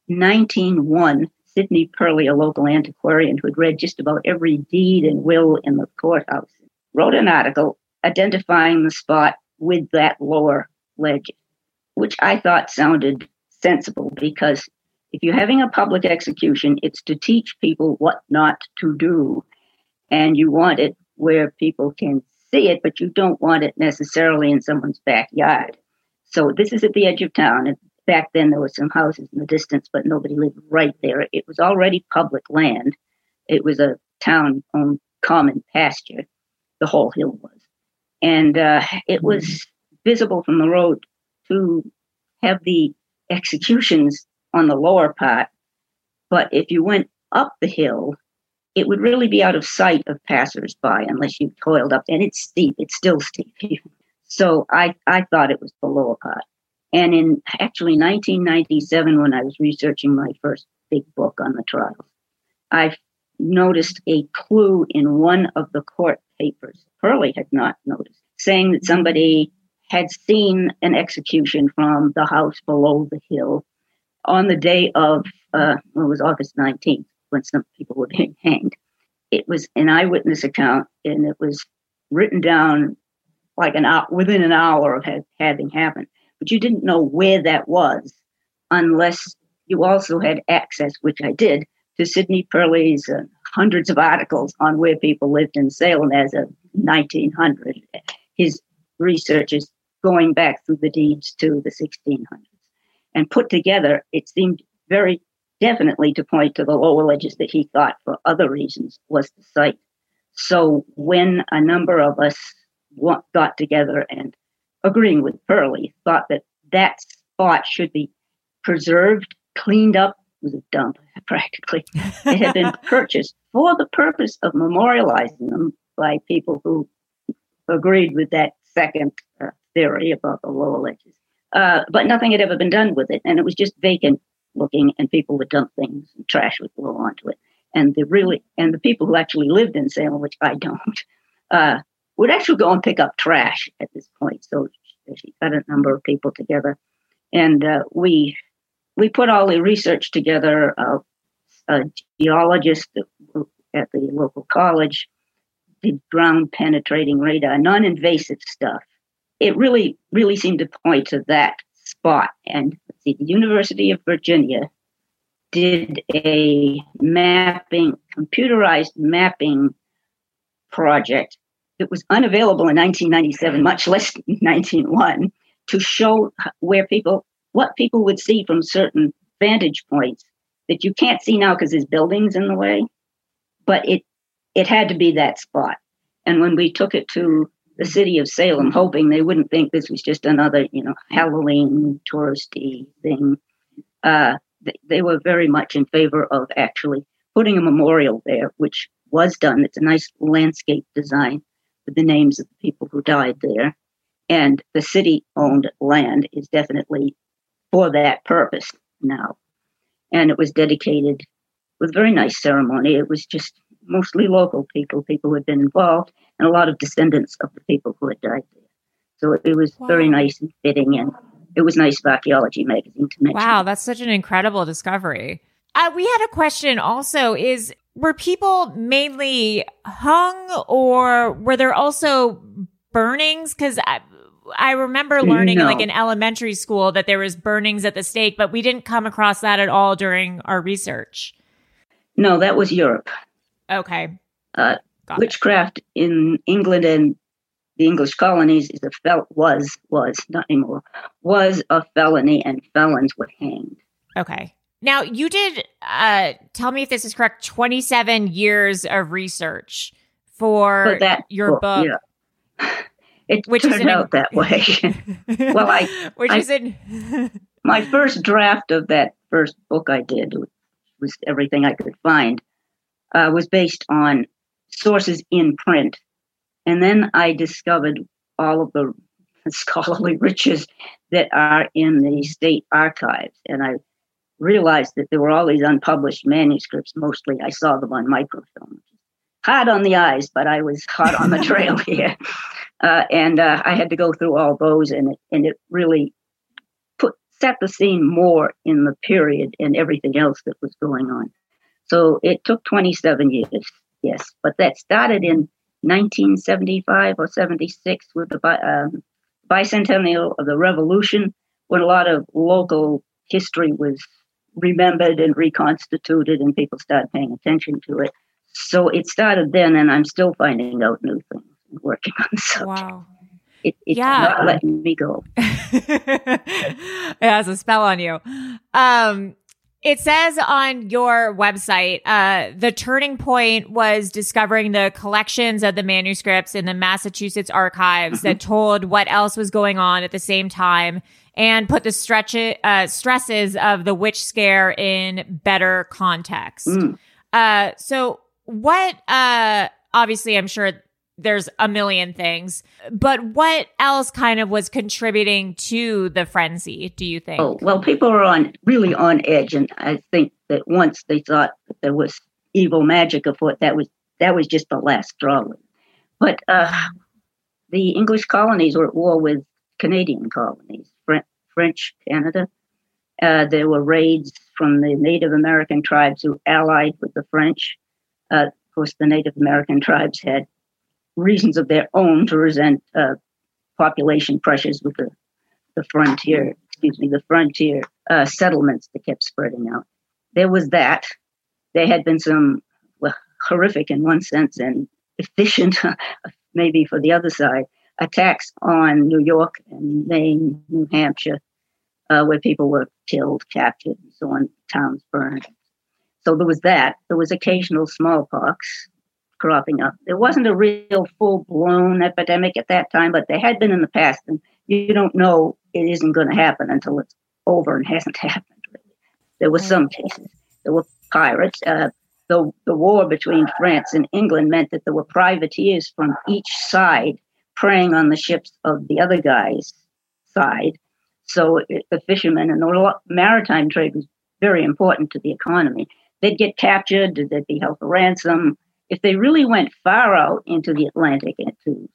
[SPEAKER 11] 1901, Sidney Purley, a local antiquarian who had read just about every deed and will in the courthouse, wrote an article identifying the spot with that lower legend, which I thought sounded sensible because if you're having a public execution, it's to teach people what not to do. And you want it where people can see it, but you don't want it necessarily in someone's backyard. So this is at the edge of town. And back then, there were some houses in the distance, but nobody lived right there. It was already public land. It was a town-owned common pasture, the whole hill was. And it was visible from the road to have the executions on the lower part, but if you went up the hill, it would really be out of sight of passersby unless you toiled up. And it's steep. It's still steep. So I thought it was the lower part. And in actually 1997, when I was researching my first big book on the trials, I noticed a clue in one of the court papers Perley had not noticed, saying that somebody had seen an execution from the house below the hill on the day of, it was August 19th, when some people were being hanged. It was an eyewitness account, and it was written down like within an hour of having happened. But you didn't know where that was unless you also had access, which I did, to Sidney Perley's hundreds of articles on where people lived in Salem as of 1900. His research is going back through the deeds to the 1600s. And put together, it seemed very definitely to point to the lower ledges that he thought for other reasons was the site. So when a number of us got together and agreeing with Perley, thought that that spot should be preserved, cleaned up, it was a dump practically. It had been purchased for the purpose of memorializing them by people who agreed with that second theory about the lower ledges. But nothing had ever been done with it, and it was just vacant looking, and people would dump things and trash would go onto it. And the people who actually lived in Salem, which I don't, would actually go and pick up trash at this point. So she got a number of people together, and we put all the research together. A geologist at the local college did ground penetrating radar, non-invasive stuff. It really, really seemed to point to that spot. And let's see, the University of Virginia did a computerized mapping project that was unavailable in 1997, much less 1901, to show what people would see from certain vantage points that you can't see now because there's buildings in the way. But it had to be that spot. And when we took it to the city of Salem, hoping they wouldn't think this was just another, Halloween touristy thing, they were very much in favor of actually putting a memorial there, which was done. It's a nice landscape design with the names of the people who died there. And the city-owned land is definitely for that purpose now. And it was dedicated with a very nice ceremony. It was just mostly local people who had been involved, and a lot of descendants of the people who had died there. So it was very nice and fitting, and it was nice for Archaeology Magazine to mention.
[SPEAKER 6] Wow, that's such an incredible discovery. We had a question also, were people mainly hung, or were there also burnings? Because I remember learning in elementary school that there was burnings at the stake, but we didn't come across that at all during our research.
[SPEAKER 11] No, that was Europe.
[SPEAKER 6] Okay.
[SPEAKER 11] Witchcraft in England and the English colonies was not anymore, was a felony, and felons were hanged.
[SPEAKER 6] Okay. Now, you did, tell me if this is correct, 27 years of research for your book.
[SPEAKER 11] Yeah. It turned out that way. Well, my first draft of that first book I did was everything I could find, was based on sources in print. And then I discovered all of the scholarly riches that are in the state archives. And I realized that there were all these unpublished manuscripts. Mostly I saw them on microfilm. Hard on the eyes, but I was hot on the trail here. And I had to go through all those, and it really set the scene more in the period and everything else that was going on. So it took 27 years, yes. But that started in 1975 or 76 with the bicentennial of the Revolution, when a lot of local history was remembered and reconstituted, and people started paying attention to it. So it started then, and I'm still finding out new things and working on the subject.
[SPEAKER 6] Wow.
[SPEAKER 11] It's not letting me go.
[SPEAKER 6] It has a spell on you. It says on your website, the turning point was discovering the collections of the manuscripts in the Massachusetts archives that told what else was going on at the same time and put the stresses of the witch scare in better context. So what, obviously, I'm sure there's a million things, but what else kind of was contributing to the frenzy, do you think?
[SPEAKER 11] Oh, well, people are really on edge. And I think that once they thought that there was evil magic afoot, that was just the last straw. But the English colonies were at war with Canadian colonies, French Canada. There were raids from the Native American tribes who allied with the French. Of course, the Native American tribes had reasons of their own to resent population pressures with the frontier settlements that kept spreading out. There was that. There had been some horrific in one sense and efficient, maybe for the other side, attacks on New York and Maine, New Hampshire, where people were killed, captured, and so on, towns burned. So there was that. There was occasional smallpox cropping up. There wasn't a real full-blown epidemic at that time, but there had been in the past, and you don't know it isn't going to happen until it's over and hasn't happened. Really. There were some cases. There were pirates. The war between France and England meant that there were privateers from each side preying on the ships of the other guy's side. So the fishermen and the maritime trade was very important to the economy. They'd get captured, they'd be held for ransom. If they really went far out into the Atlantic and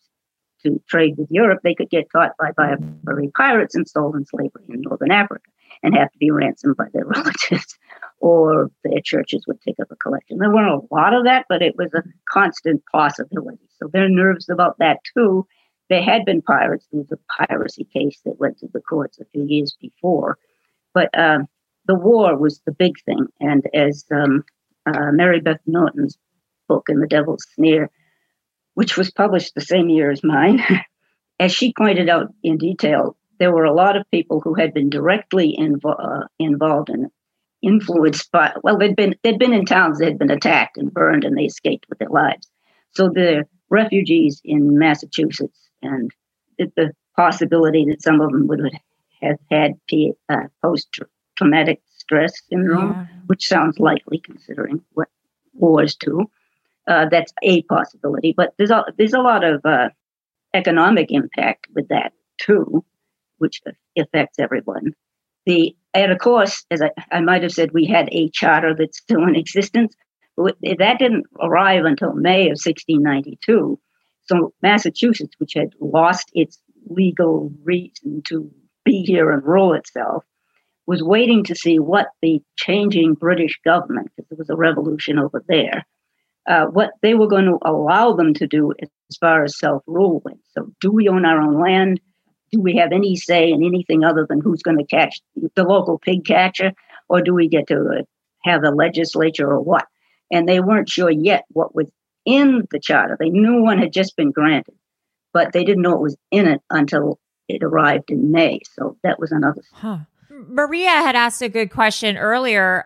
[SPEAKER 11] to trade with Europe, they could get caught by Barbary pirates and sold in slavery in Northern Africa and have to be ransomed by their relatives, or their churches would take up a collection. There weren't a lot of that, but it was a constant possibility. So they're nervous about that too. There had been pirates. There was a piracy case that went to the courts a few years before. But the war was the big thing. And as Mary Beth Norton's book in The Devil's Snare, which was published the same year as mine, as she pointed out in detail, there were a lot of people who had been directly involved and influenced by, well, they'd been in towns that had been attacked and burned, and they escaped with their lives. So the refugees in Massachusetts, and the possibility that some of them would have had post-traumatic stress syndrome, which sounds likely considering what wars do. That's a possibility, but there's a lot of economic impact with that too, which affects everyone. And of course, as I might have said, we had a charter that's still in existence. But that didn't arrive until May of 1692. So Massachusetts, which had lost its legal reason to be here and rule itself, was waiting to see what the changing British government, because there was a revolution over there, what they were going to allow them to do as far as self-rule went. So do we own our own land? Do we have any say in anything other than who's going to catch the local pig catcher? Or do we get to have a legislature or what? And they weren't sure yet what was in the charter. They knew one had just been granted, but they didn't know what was in it until it arrived in May. So that was another.
[SPEAKER 6] Maria had asked a good question earlier.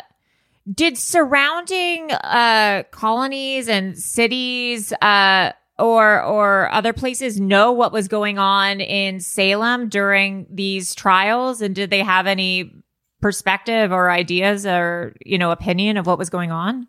[SPEAKER 6] Did surrounding colonies and cities or other places know what was going on in Salem during these trials? And did they have any perspective or ideas or, opinion of what was going on?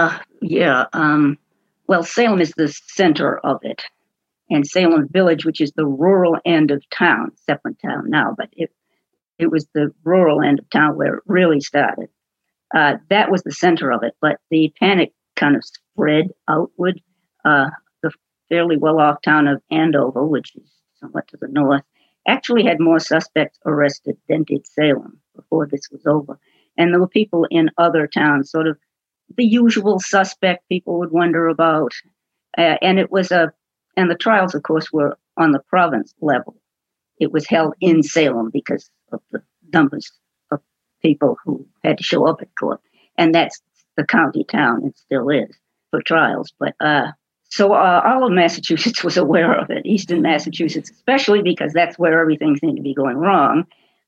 [SPEAKER 11] Well, Salem is the center of it. And Salem Village, which is the rural end of town, separate town now, but it was the rural end of town where it really started. That was the center of it. But the panic kind of spread outward. The fairly well-off town of Andover, which is somewhat to the north, actually had more suspects arrested than did Salem before this was over. And there were people in other towns, sort of the usual suspect people would wonder about. And the trials, of course, were on the province level. It was held in Salem because of the numbers of people who had to show up at court. And that's the county town, it still is, for trials. But so all of Massachusetts was aware of it, Eastern Massachusetts, especially because that's where everything seemed to be going wrong.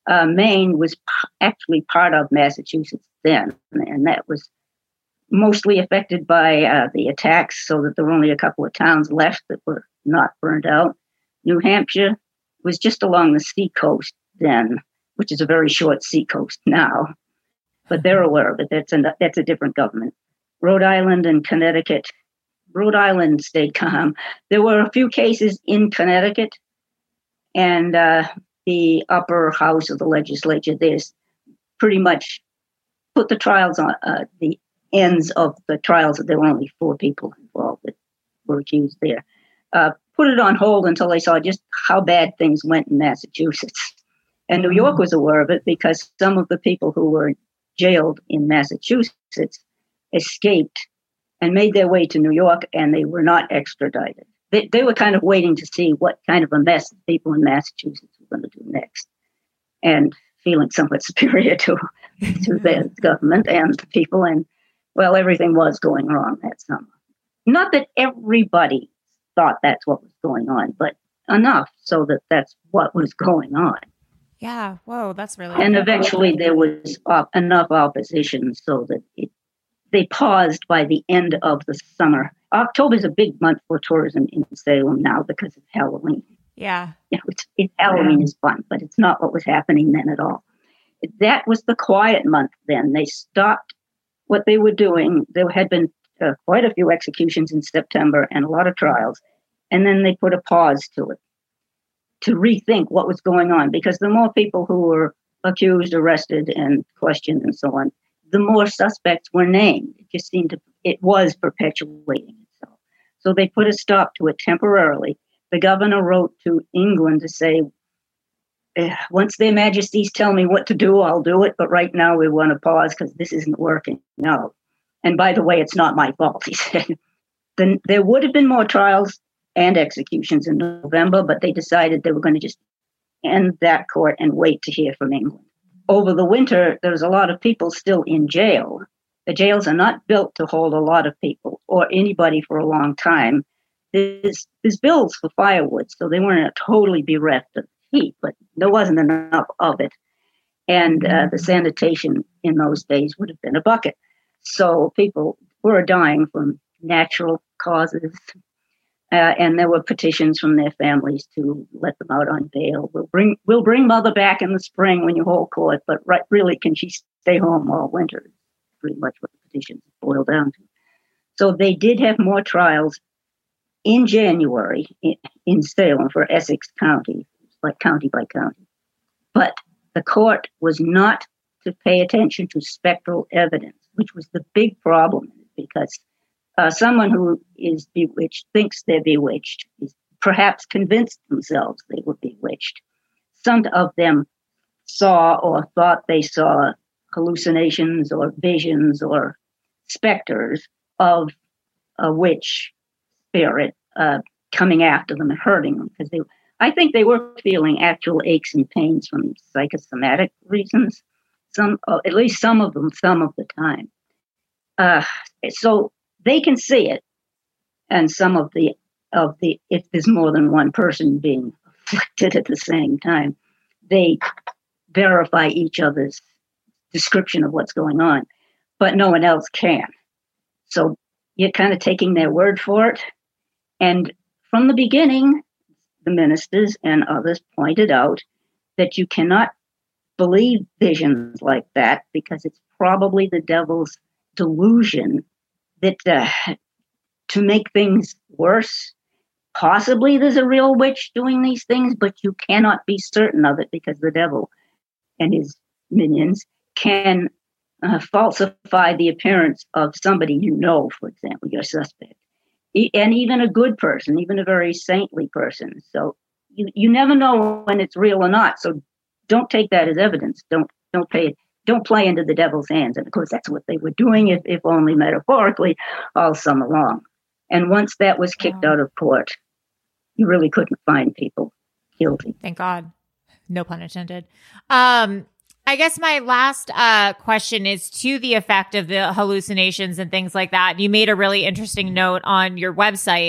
[SPEAKER 11] Maine was actually part of Massachusetts then, and that was mostly affected by the attacks, so that there were only a couple of towns left that were not burned out. New Hampshire was just along the seacoast then, which is a very short seacoast now, but they're aware of it. That's a different government. Rhode Island and Connecticut. Rhode Island stayed calm. There were a few cases in Connecticut, and the upper house of the legislature, there's pretty much put the trials on the ends of the trials. There were only 4 people involved that were accused there. Put it on hold until they saw just how bad things went in Massachusetts. And New York was aware of it because some of the people who were jailed in Massachusetts escaped and made their way to New York, and they were not extradited. They were kind of waiting to see what kind of a mess the people in Massachusetts were going to do next, and feeling somewhat superior to the government and the people. And, well, everything was going wrong that summer. Not that everybody thought that's what was going on, but enough so that that's what was going on.
[SPEAKER 6] Yeah. Whoa, that's really.
[SPEAKER 11] And eventually there was enough opposition so that they paused by the end of the summer. October is a big month for tourism in Salem now because of Halloween.
[SPEAKER 6] Yeah.
[SPEAKER 11] Halloween is fun, but it's not what was happening then at all. That was the quiet month then. They stopped what they were doing. There had been quite a few executions in September and a lot of trials. And then they put a pause to it to rethink what was going on, because the more people who were accused, arrested, and questioned and so on, the more suspects were named. It was perpetuating itself. So they put a stop to it temporarily. The governor wrote to England to say, once their majesties tell me what to do, I'll do it. But right now we want to pause because this isn't working out. And by the way, it's not my fault, he said. Then there would have been more trials and executions in November, but they decided they were going to just end that court and wait to hear from England. Over the winter, there was a lot of people still in jail. The jails are not built to hold a lot of people or anybody for a long time. There's bills for firewood, so they weren't totally bereft of heat, but there wasn't enough of it. And the sanitation in those days would have been a bucket. So people were dying from natural causes. And there were petitions from their families to let them out on bail. We'll bring mother back in the spring when you hold court, but really, can she stay home all winter? Pretty much what the petitions boil down to. So they did have more trials in January in Salem for Essex County, like county by county. But the court was not to pay attention to spectral evidence, which was the big problem, because someone who is bewitched thinks they're bewitched, is perhaps convinced themselves they were bewitched. Some of them saw or thought they saw hallucinations or visions or specters of a witch spirit coming after them and hurting them, because I think they were feeling actual aches and pains from psychosomatic reasons. At least some of them, some of the time. So they can see it, and some of the if there's more than one person being afflicted at the same time, they verify each other's description of what's going on, but no one else can. So you're kind of taking their word for it. And from the beginning, the ministers and others pointed out that you cannot believe visions like that because it's probably the devil's delusion that to make things worse, possibly there's a real witch doing these things, but you cannot be certain of it because the devil and his minions can falsify the appearance of somebody you know, for example, your suspect. And even a good person, even a very saintly person. So you never know when it's real or not. So don't take that as evidence. Don't play into the devil's hands. And of course, that's what they were doing, if only metaphorically, all summer long. And once that was kicked out of court, you really couldn't find people guilty.
[SPEAKER 6] Thank God. No pun intended. I guess my last question is to the effect of the hallucinations and things like that. You made a really interesting note on your website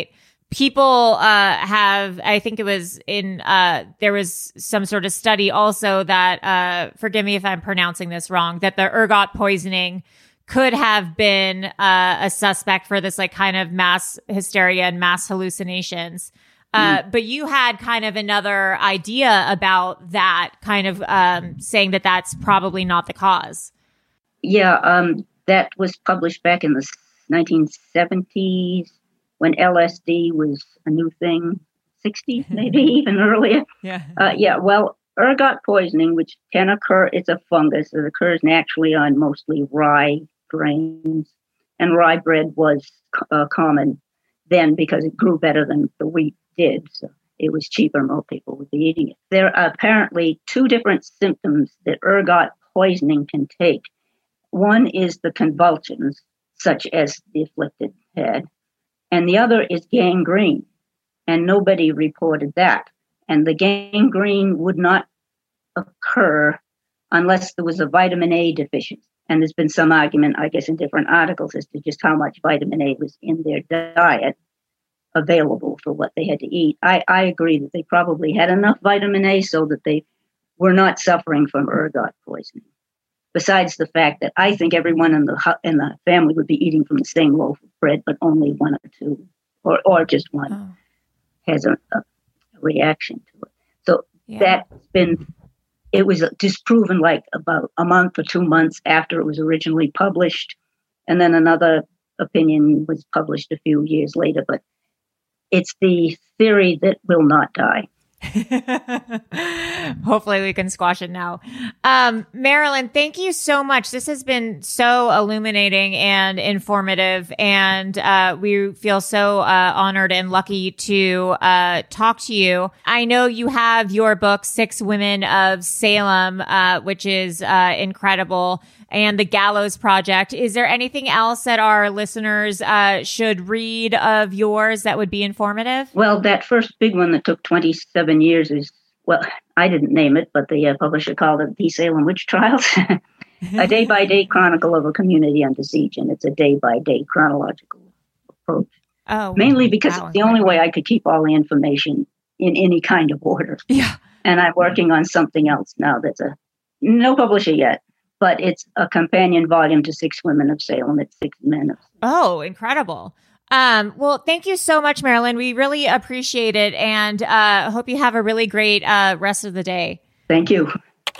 [SPEAKER 6] people I think it was in, there was some sort of study also that, forgive me if I'm pronouncing this wrong, that the ergot poisoning could have been a suspect for this like kind of mass hysteria and mass hallucinations. But you had kind of another idea about that, kind of saying that that's probably not the cause.
[SPEAKER 11] Yeah, that was published back in the 1970s when LSD was a new thing, 60s maybe, even earlier. Well, ergot poisoning, which can occur, it's a fungus. It occurs naturally on mostly rye grains, and rye bread was common then because it grew better than the wheat did, so it was cheaper. More people would be eating it. There are apparently two different symptoms that ergot poisoning can take. One is the convulsions, such as the afflicted had, and the other is gangrene, and nobody reported that. And the gangrene would not occur unless there was a vitamin A deficiency. And there's been some argument, I guess, in different articles as to just how much vitamin A was in their diet available for what they had to eat. I agree that they probably had enough vitamin A so that they were not suffering from ergot poisoning. Besides the fact that I think everyone in the family would be eating from the same loaf of bread, but only one or two, or just one has a reaction to it. So it was disproven like about a month or 2 months after it was originally published. And then another opinion was published a few years later, but it's the theory that will not die.
[SPEAKER 6] Hopefully we can squash it now. Marilyn, thank you so much. This has been so illuminating and informative, and we feel so honored and lucky to talk to you. I know you have your book, 6 Women of Salem, which is incredible, and the Gallows Project. Is there anything else that our listeners should read of yours that would be informative?
[SPEAKER 11] Well, that first big one that took 27 years is, well, I didn't name it, but the publisher called it The Salem Witch Trials, a day-by-day chronicle of a community under siege, and it's a day-by-day chronological approach.
[SPEAKER 6] Oh,
[SPEAKER 11] mainly because it's the only way I could keep all the information in any kind of order.
[SPEAKER 6] Yeah.
[SPEAKER 11] And I'm working on something else now that's no publisher yet, but it's a companion volume to 6 Women of Salem. It's 6 Men of Salem.
[SPEAKER 6] Oh, incredible. Well, thank you so much, Marilyn. We really appreciate it, and hope you have a really great rest of the day.
[SPEAKER 11] Thank you.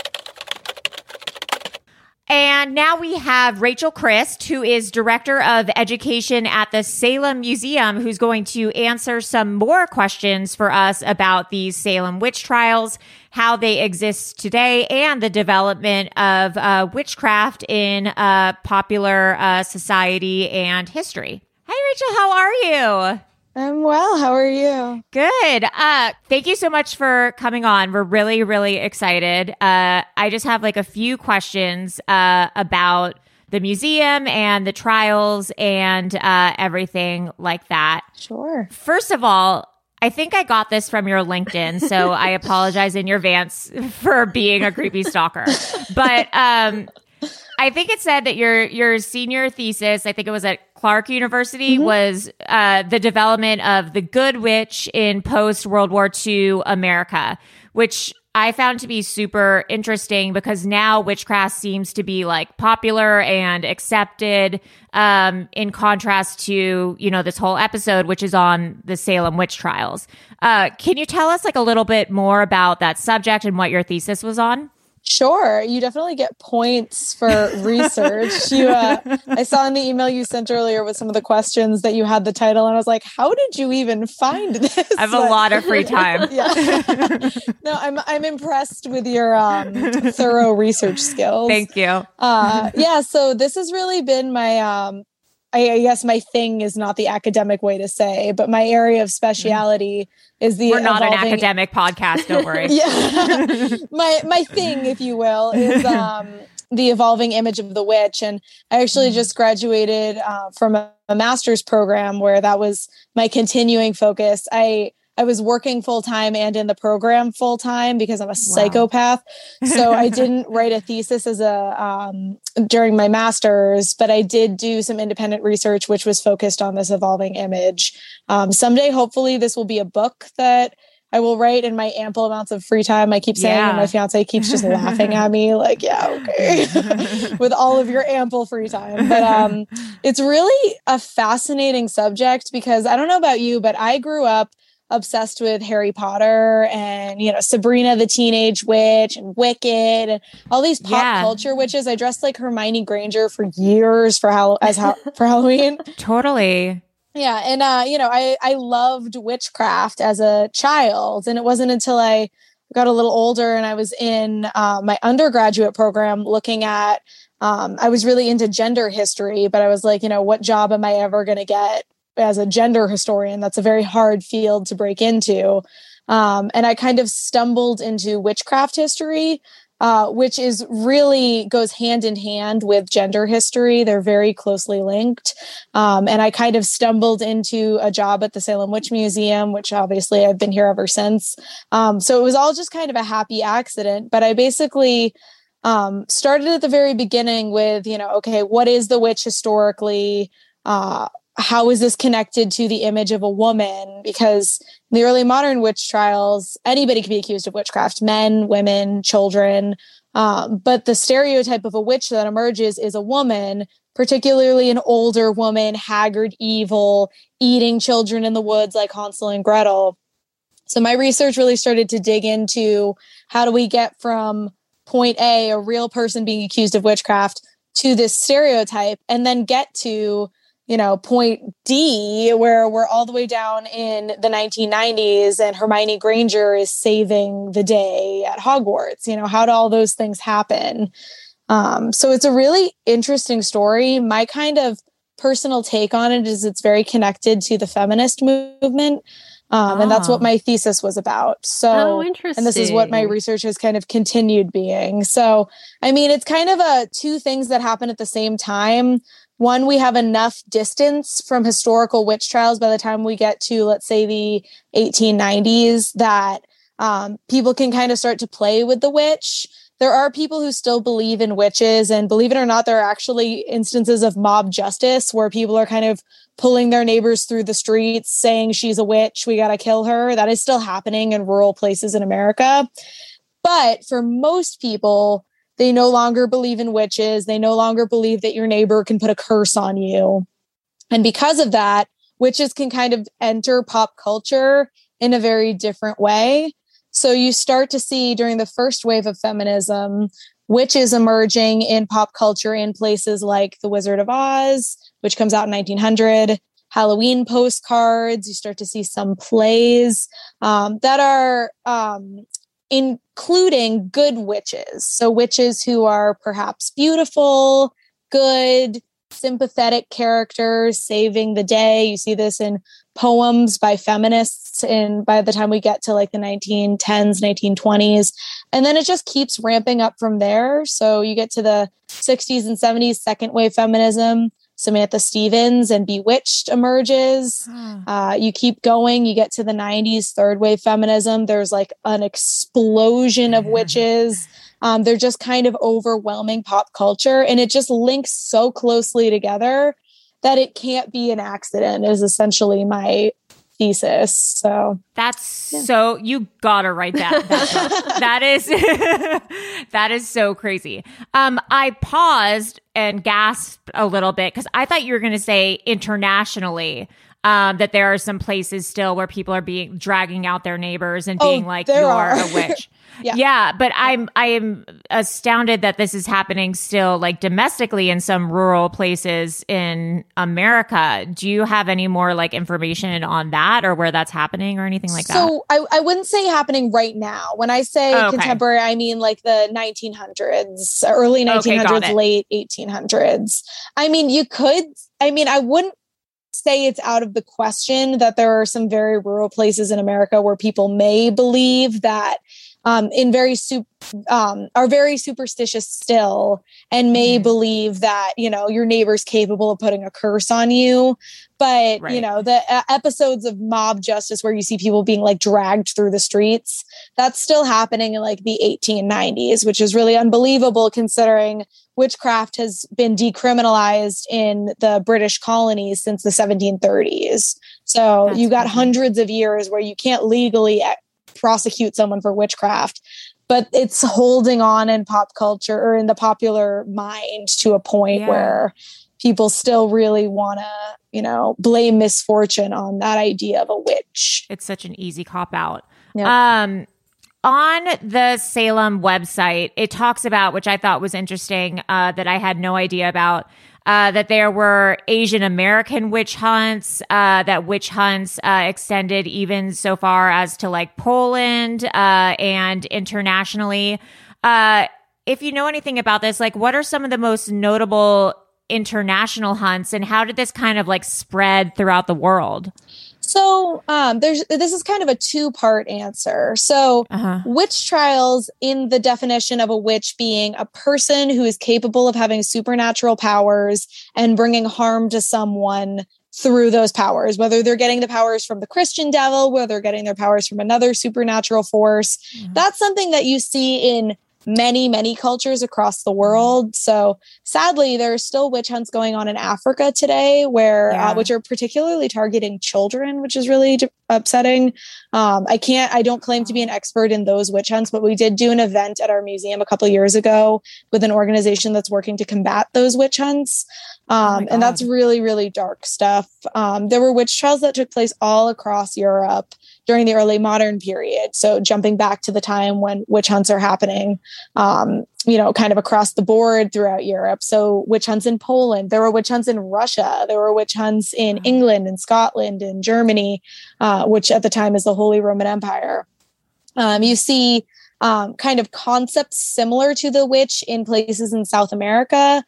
[SPEAKER 6] And now we have Rachel Christ, who is Director of Education at the Salem Museum, who's going to answer some more questions for us about these Salem witch trials, how they exist today, and the development of witchcraft in popular society and history. Hi, Rachel. How are you?
[SPEAKER 12] I'm well. How are you?
[SPEAKER 6] Good. Thank you so much for coming on. We're really, really excited. I just have like a few questions about the museum and the trials and everything like that.
[SPEAKER 12] Sure.
[SPEAKER 6] First of all, I think I got this from your LinkedIn, so I apologize in advance for being a creepy stalker. But I think it said that your senior thesis, I think it was at Clark University, was the development of the Good Witch in post-World War II America, which I found to be super interesting because now witchcraft seems to be like popular and accepted, in contrast to, this whole episode, which is on the Salem witch trials. Can you tell us like a little bit more about that subject and what your thesis was on?
[SPEAKER 12] Sure. You definitely get points for research. I saw in the email you sent earlier with some of the questions that you had the title, and I was like, how did you even find this?
[SPEAKER 6] I have a lot of free time.
[SPEAKER 12] Yeah. No, I'm impressed with your thorough research skills.
[SPEAKER 6] Thank you.
[SPEAKER 12] So this has really been my I guess my thing is not the academic way to say, but my area of speciality is the
[SPEAKER 6] We're not an academic podcast, don't worry.
[SPEAKER 12] Yeah. my thing, if you will, is the evolving image of the witch. And I actually just graduated from a master's program where that was my continuing focus. I I was working full time and in the program full time because I'm a psychopath. So I didn't write a thesis during my master's, but I did do some independent research, which was focused on this evolving image. Someday, hopefully, this will be a book that I will write in my ample amounts of free time. I keep saying, and my fiance keeps just laughing at me like, yeah, okay, with all of your ample free time. But it's really a fascinating subject because I don't know about you, but I grew up obsessed with Harry Potter and, Sabrina the Teenage Witch and Wicked and all these pop culture witches. I dressed like Hermione Granger for years for Halloween.
[SPEAKER 6] Totally.
[SPEAKER 12] Yeah. And, I loved witchcraft as a child. And it wasn't until I got a little older and I was in my undergraduate program looking at, I was really into gender history, but I was like, what job am I ever going to get as a gender historian? That's a very hard field to break into. And I kind of stumbled into witchcraft history, which is really goes hand in hand with gender history. They're very closely linked. And I kind of stumbled into a job at the Salem Witch Museum, which obviously I've been here ever since. So it was all just kind of a happy accident, but I basically started at the very beginning with, okay, what is the witch historically? How is this connected to the image of a woman? Because in the early modern witch trials, anybody can be accused of witchcraft, men, women, children. But the stereotype of a witch that emerges is a woman, particularly an older woman, haggard, evil, eating children in the woods like Hansel and Gretel. So my research really started to dig into how do we get from point A, a real person being accused of witchcraft, to this stereotype, and then get to point D, where we're all the way down in the 1990s and Hermione Granger is saving the day at Hogwarts. How do all those things happen? So it's a really interesting story. My kind of personal take on it is it's very connected to the feminist movement. And that's what my thesis was about. So,
[SPEAKER 7] interesting.
[SPEAKER 12] And this is what my research has kind of continued being. So, it's kind of two things that happen at the same time. One, we have enough distance from historical witch trials by the time we get to, let's say, the 1890s that people can kind of start to play with the witch. There are people who still believe in witches, and believe it or not, there are actually instances of mob justice where people are kind of pulling their neighbors through the streets saying she's a witch, we got to kill her. That is still happening in rural places in America. But for most people, they no longer believe in witches. They no longer believe that your neighbor can put a curse on you. And because of that, witches can kind of enter pop culture in a very different way. So you start to see during the first wave of feminism, witches emerging in pop culture in places like The Wizard of Oz, which comes out in 1900, Halloween postcards. You start to see some plays that are including good witches. So witches who are perhaps beautiful, good, sympathetic characters saving the day. You see this in poems by feminists and by the time we get to like the 1910s, 1920s. And then it just keeps ramping up from there. So you get to the 60s and 70s, second wave feminism. Samantha Stevens and Bewitched emerges. You keep going, you get to the 90s, third wave feminism. There's like an explosion of witches. They're just kind of overwhelming pop culture. And it just links so closely together that it can't be an accident is essentially my thesis. So
[SPEAKER 6] that's so you gotta write that that is that is so crazy. I paused and gasped a little bit because I thought you were going to say internationally that there are some places still where people are dragging out their neighbors and being like, you're a witch. Yeah, but I am astounded that this is happening still like domestically in some rural places in America. Do you have any more like information on that or where that's happening or anything like that?
[SPEAKER 12] So I wouldn't say happening right now. When I say contemporary, I mean like the 1900s, early 1900s, late 1800s. I wouldn't say it's out of the question that there are some very rural places in America where people may believe that are very superstitious still and may believe that, your neighbor's capable of putting a curse on you. But, the episodes of mob justice where you see people being like dragged through the streets, that's still happening in like the 1890s, which is really unbelievable considering witchcraft has been decriminalized in the British colonies since the 1730s. So you got hundreds of years where you can't legally prosecute someone for witchcraft, but it's holding on in pop culture or in the popular mind to a point where people still really want to, blame misfortune on that idea of a witch.
[SPEAKER 6] It's such an easy cop out. Yep. On the Salem website, it talks about, which I thought was interesting, that I had no idea about, that there were Asian American witch hunts, that witch hunts extended even so far as to like Poland and internationally. If you know anything about this, like what are some of the most notable international hunts and how did this kind of like spread throughout the world?
[SPEAKER 12] So this is kind of a two-part answer. So witch trials, in the definition of a witch being a person who is capable of having supernatural powers and bringing harm to someone through those powers, whether they're getting the powers from the Christian devil, whether they're getting their powers from another supernatural force. That's something that you see in many, many cultures across the world. So sadly, there are still witch hunts going on in Africa today where, which are particularly targeting children, which is really upsetting. I don't claim to be an expert in those witch hunts, but we did do an event at our museum a couple of years ago with an organization that's working to combat those witch hunts. And that's really, really dark stuff. There were witch trials that took place all across Europe during the early modern period. So jumping back to the time when witch hunts are happening, kind of across the board throughout Europe. So witch hunts in Poland, there were witch hunts in Russia, there were witch hunts in England and Scotland and Germany, which at the time is the Holy Roman Empire. You see kind of concepts similar to the witch in places in South America.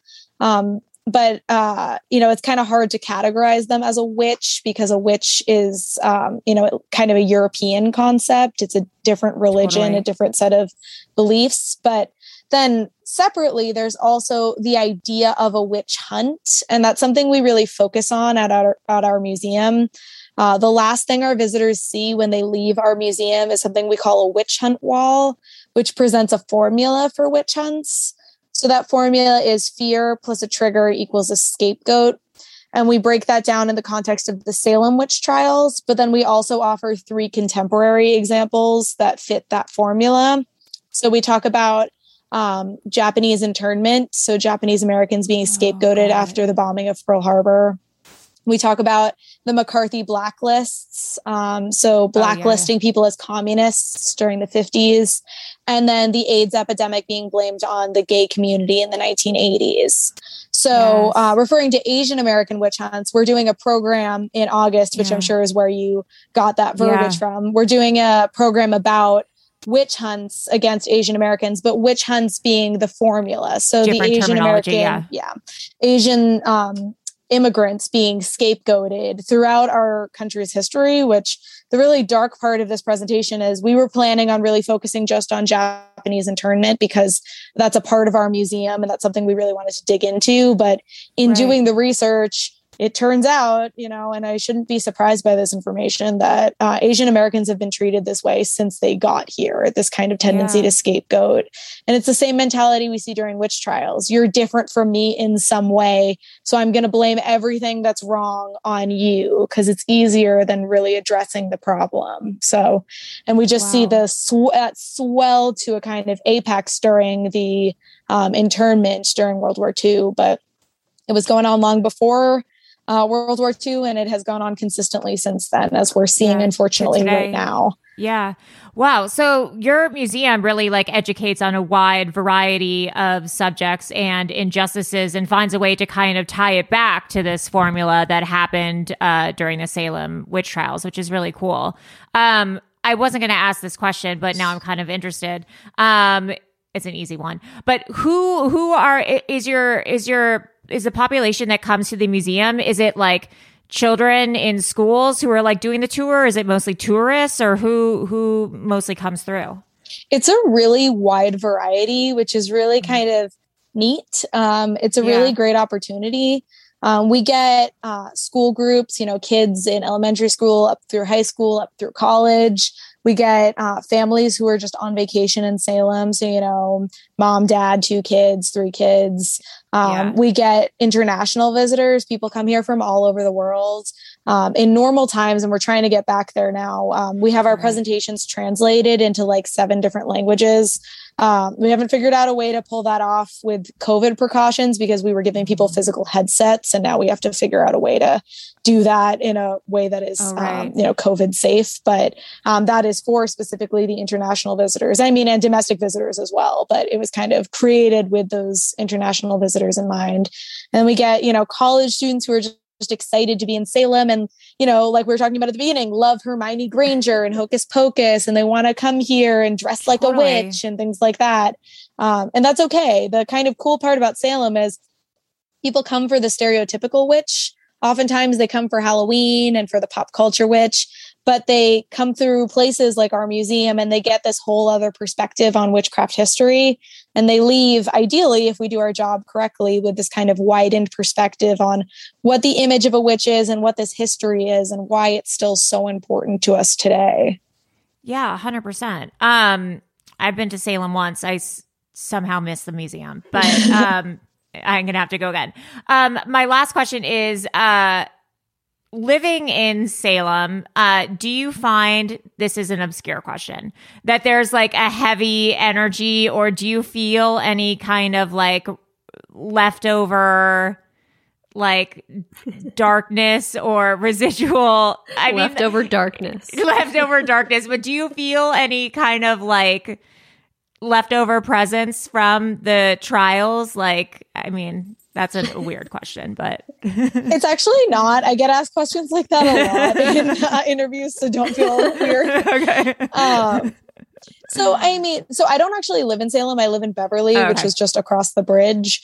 [SPEAKER 12] But it's kind of hard to categorize them as a witch because a witch is, kind of a European concept. It's a different religion, a different set of beliefs. But then separately, there's also the idea of a witch hunt. And that's something we really focus on at our museum. The last thing our visitors see when they leave our museum is something we call a witch hunt wall, which presents a formula for witch hunts. So that formula is fear plus a trigger equals a scapegoat. And we break that down in the context of the Salem witch trials. But then we also offer 3 contemporary examples that fit that formula. So we talk about Japanese internment. So Japanese Americans being scapegoated after the bombing of Pearl Harbor. We talk about the McCarthy blacklists. So blacklisting people as communists during the 50s. And then the AIDS epidemic being blamed on the gay community in the 1980s. So referring to Asian American witch hunts, we're doing a program in August, which I'm sure is where you got that verbiage from. We're doing a program about witch hunts against Asian Americans, but witch hunts being the formula. So different the Asian American, Asian immigrants being scapegoated throughout our country's history, which the really dark part of this presentation is we were planning on really focusing just on Japanese internment because that's a part of our museum and that's something we really wanted to dig into. But in doing the research, it turns out, and I shouldn't be surprised by this information, that Asian Americans have been treated this way since they got here, this kind of tendency to scapegoat. And it's the same mentality we see during witch trials. You're different from me in some way, so I'm going to blame everything that's wrong on you because it's easier than really addressing the problem. So, and we just see this swell to a kind of apex during the internment during World War II, but it was going on long before World War II, and it has gone on consistently since then, as we're seeing, unfortunately, right now.
[SPEAKER 6] Yeah. Wow. So your museum really educates on a wide variety of subjects and injustices and finds a way to kind of tie it back to this formula that happened during the Salem witch trials, which is really cool. I wasn't going to ask this question, but now I'm kind of interested. It's an easy one, but is the population that comes to the museum, is it children in schools who are doing the tour? Is it mostly tourists, or who mostly comes through?
[SPEAKER 12] It's a really wide variety, which is really kind of neat. It's a really great opportunity. We get school groups, kids in elementary school up through high school, up through college. We get families who are just on vacation in Salem. So, mom, dad, 2 kids, 3 kids. We get international visitors. People come here from all over the world in normal times, and we're trying to get back there now. We have our presentations translated into like 7 different languages. We haven't figured out a way to pull that off with COVID precautions because we were giving people physical headsets, and now we have to figure out a way to do that in a way that is, COVID safe. But that is for specifically the international visitors. And domestic visitors as well. But it was kind of created with those international visitors in mind. And we get, college students who are just excited to be in Salem and, like we were talking about at the beginning, love Hermione Granger and Hocus Pocus, and they want to come here and dress like a witch and things like that. And that's okay. The kind of cool part about Salem is people come for the stereotypical witch. Oftentimes they come for Halloween and for the pop culture witch, but they come through places like our museum and they get this whole other perspective on witchcraft history. And they leave, ideally, if we do our job correctly, with this kind of widened perspective on what the image of a witch is and what this history is and why it's still so important to us today.
[SPEAKER 6] Yeah, 100%. I've been to Salem once. I somehow missed the museum, but I'm going to have to go again. My last question is, living in Salem, do you find, this is an obscure question, that there's like a heavy energy, or do you feel any kind of like leftover like darkness or residual?
[SPEAKER 7] Leftover darkness.
[SPEAKER 6] But do you feel any kind of like leftover presence from the trials? That's a weird question, but
[SPEAKER 12] it's actually not. I get asked questions like that a lot in interviews, so don't feel weird. Okay. So I don't actually live in Salem. I live in Beverly, which is just across the bridge.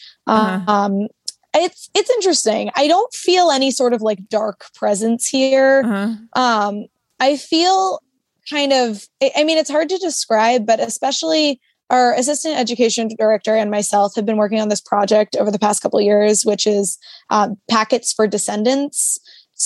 [SPEAKER 12] It's interesting. I don't feel any sort of like dark presence here. I feel kind of, it's hard to describe, but especially our assistant education director and myself have been working on this project over the past couple of years, which is Packets for Descendants.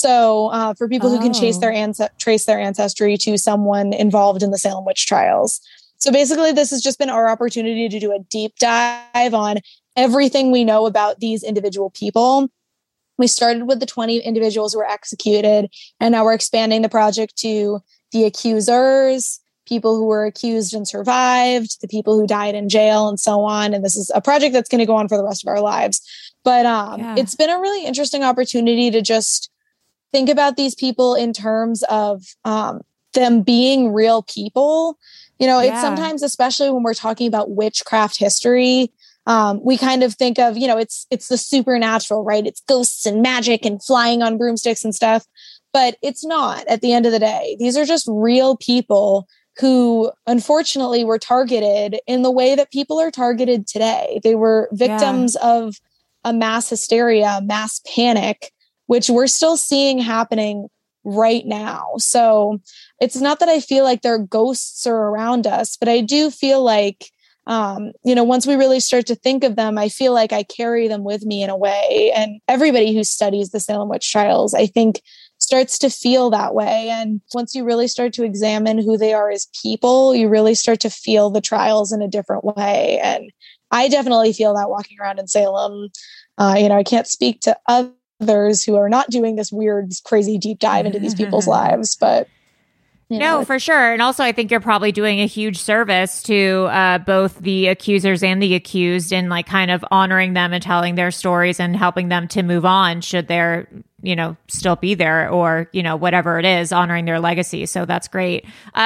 [SPEAKER 12] So for people who can trace their ancestry to someone involved in the Salem witch trials. So basically, this has just been our opportunity to do a deep dive on everything we know about these individual people. We started with the 20 individuals who were executed, and now we're expanding the project to the accusers, people who were accused and survived, the people who died in jail, and so on. And this is a project that's going to go on for the rest of our lives. But it's been a really interesting opportunity to just think about these people in terms of them being real people. It's sometimes, especially when we're talking about witchcraft history, we kind of think of, it's the supernatural, right? It's ghosts and magic and flying on broomsticks and stuff. But it's not at the end of the day. These are just real people who unfortunately were targeted in the way that people are targeted today. They were victims of a mass hysteria, mass panic, which we're still seeing happening right now. So it's not that I feel like their ghosts are around us, but I do feel like, once we really start to think of them, I feel like I carry them with me in a way. And everybody who studies the Salem witch trials, I think, starts to feel that way. And once you really start to examine who they are as people, you really start to feel the trials in a different way. And I definitely feel that walking around in Salem. I can't speak to others who are not doing this weird, crazy deep dive into these people's lives, but
[SPEAKER 6] no, for sure. And also, I think you're probably doing a huge service to both the accusers and the accused in like kind of honoring them and telling their stories and helping them to move on should they're, still be there or, whatever it is, honoring their legacy. So that's great.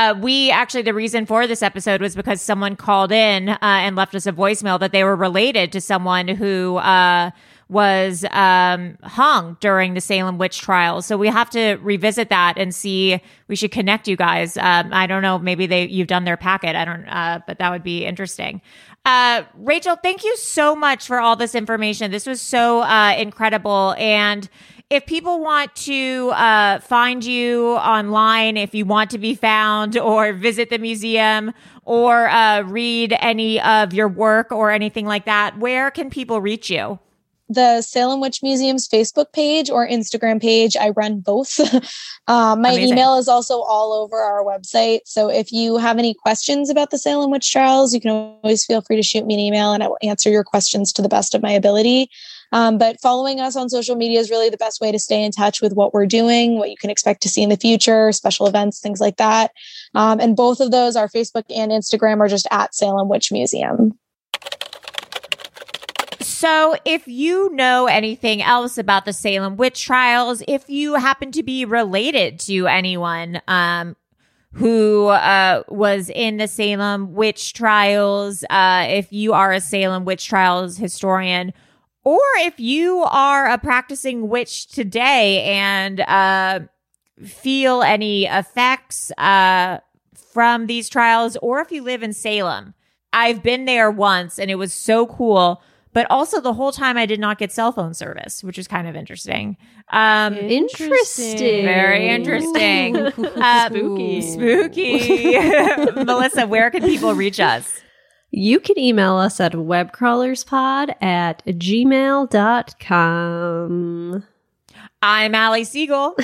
[SPEAKER 6] The reason for this episode was because someone called in and left us a voicemail that they were related to someone who was hung during the Salem witch trials. So we have to revisit that and see. We should connect you guys. I don't know. Maybe you've done their packet. I don't. But that would be interesting. Rachel, thank you so much for all this information. This was so incredible, and if people want to find you online, if you want to be found or visit the museum or read any of your work or anything like that, where can people reach you?
[SPEAKER 12] The Salem Witch Museum's Facebook page or Instagram page. I run both. My
[SPEAKER 6] Amazing.
[SPEAKER 12] email is also all over our website. So if you have any questions about the Salem Witch Trials, you can always feel free to shoot me an email and I will answer your questions to the best of my ability. But following us on social media is really the best way to stay in touch with what we're doing, what you can expect to see in the future, special events, things like that. And both of those, our Facebook and Instagram, are just at Salem Witch Museum.
[SPEAKER 6] So if you know anything else about the Salem Witch Trials, if you happen to be related to anyone who was in the Salem Witch Trials, if you are a Salem Witch Trials historian, or if you are a practicing witch today and feel any effects from these trials, or if you live in Salem. I've been there once and it was so cool. But also the whole time I did not get cell phone service, which is kind of interesting.
[SPEAKER 7] Interesting.
[SPEAKER 6] Very interesting. Spooky. Melissa, where can people reach us?
[SPEAKER 7] You can email us at webcrawlerspod@gmail.com.
[SPEAKER 6] I'm Allie Siegel.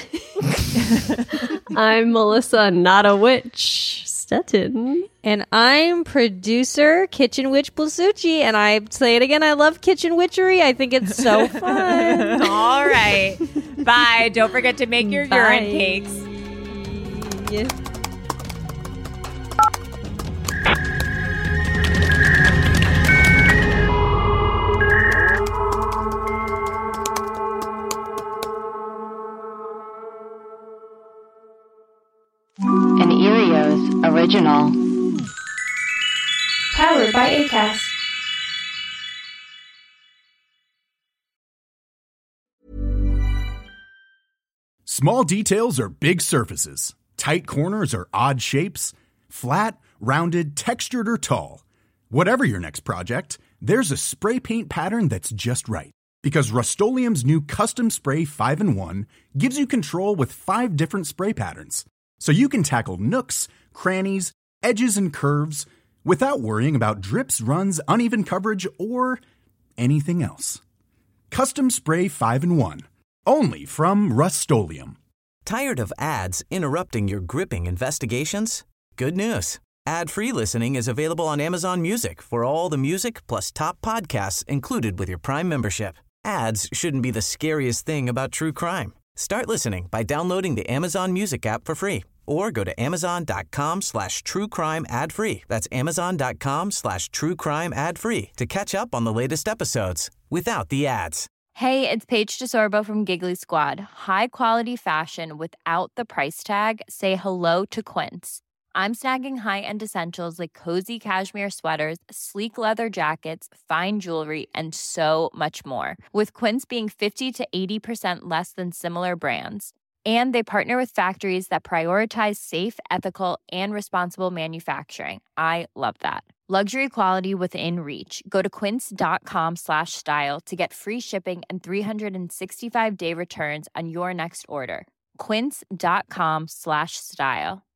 [SPEAKER 7] I'm Melissa, not a witch, Stettin.
[SPEAKER 8] And I'm producer Kitchen Witch Blasucci. And I say it again, I love kitchen witchery. I think it's so fun.
[SPEAKER 6] All right. Bye. Don't forget to make your urine cakes.
[SPEAKER 8] Yeah.
[SPEAKER 5] An Erios original.
[SPEAKER 13] Powered by Acast.
[SPEAKER 1] Small details are big surfaces. Tight corners are odd shapes. Flat, rounded, textured, or tall. Whatever your next project, there's a spray paint pattern that's just right. Because Rust-Oleum's new Custom Spray 5-in-1 gives you control with 5 different spray patterns. So you can tackle nooks, crannies, edges, and curves without worrying about drips, runs, uneven coverage, or anything else. Custom Spray 5-in-1. Only from Rust-Oleum.
[SPEAKER 2] Tired of ads interrupting your gripping investigations? Good news. Ad-free listening is available on Amazon Music for all the music plus top podcasts included with your Prime membership. Ads shouldn't be the scariest thing about true crime. Start listening by downloading the Amazon Music app for free or go to amazon.com/truecrime ad-free. That's amazon.com/truecrime ad-free to catch up on the latest episodes without the ads.
[SPEAKER 14] Hey, it's Paige DeSorbo from Giggly Squad. High quality fashion without the price tag. Say hello to Quince. I'm snagging high-end essentials like cozy cashmere sweaters, sleek leather jackets, fine jewelry, and so much more. With Quince being 50 to 80% less than similar brands. And they partner with factories that prioritize safe, ethical, and responsible manufacturing. I love that. Luxury quality within reach. Go to quince.com/style to get free shipping and 365-day returns on your next order. Quince.com/style.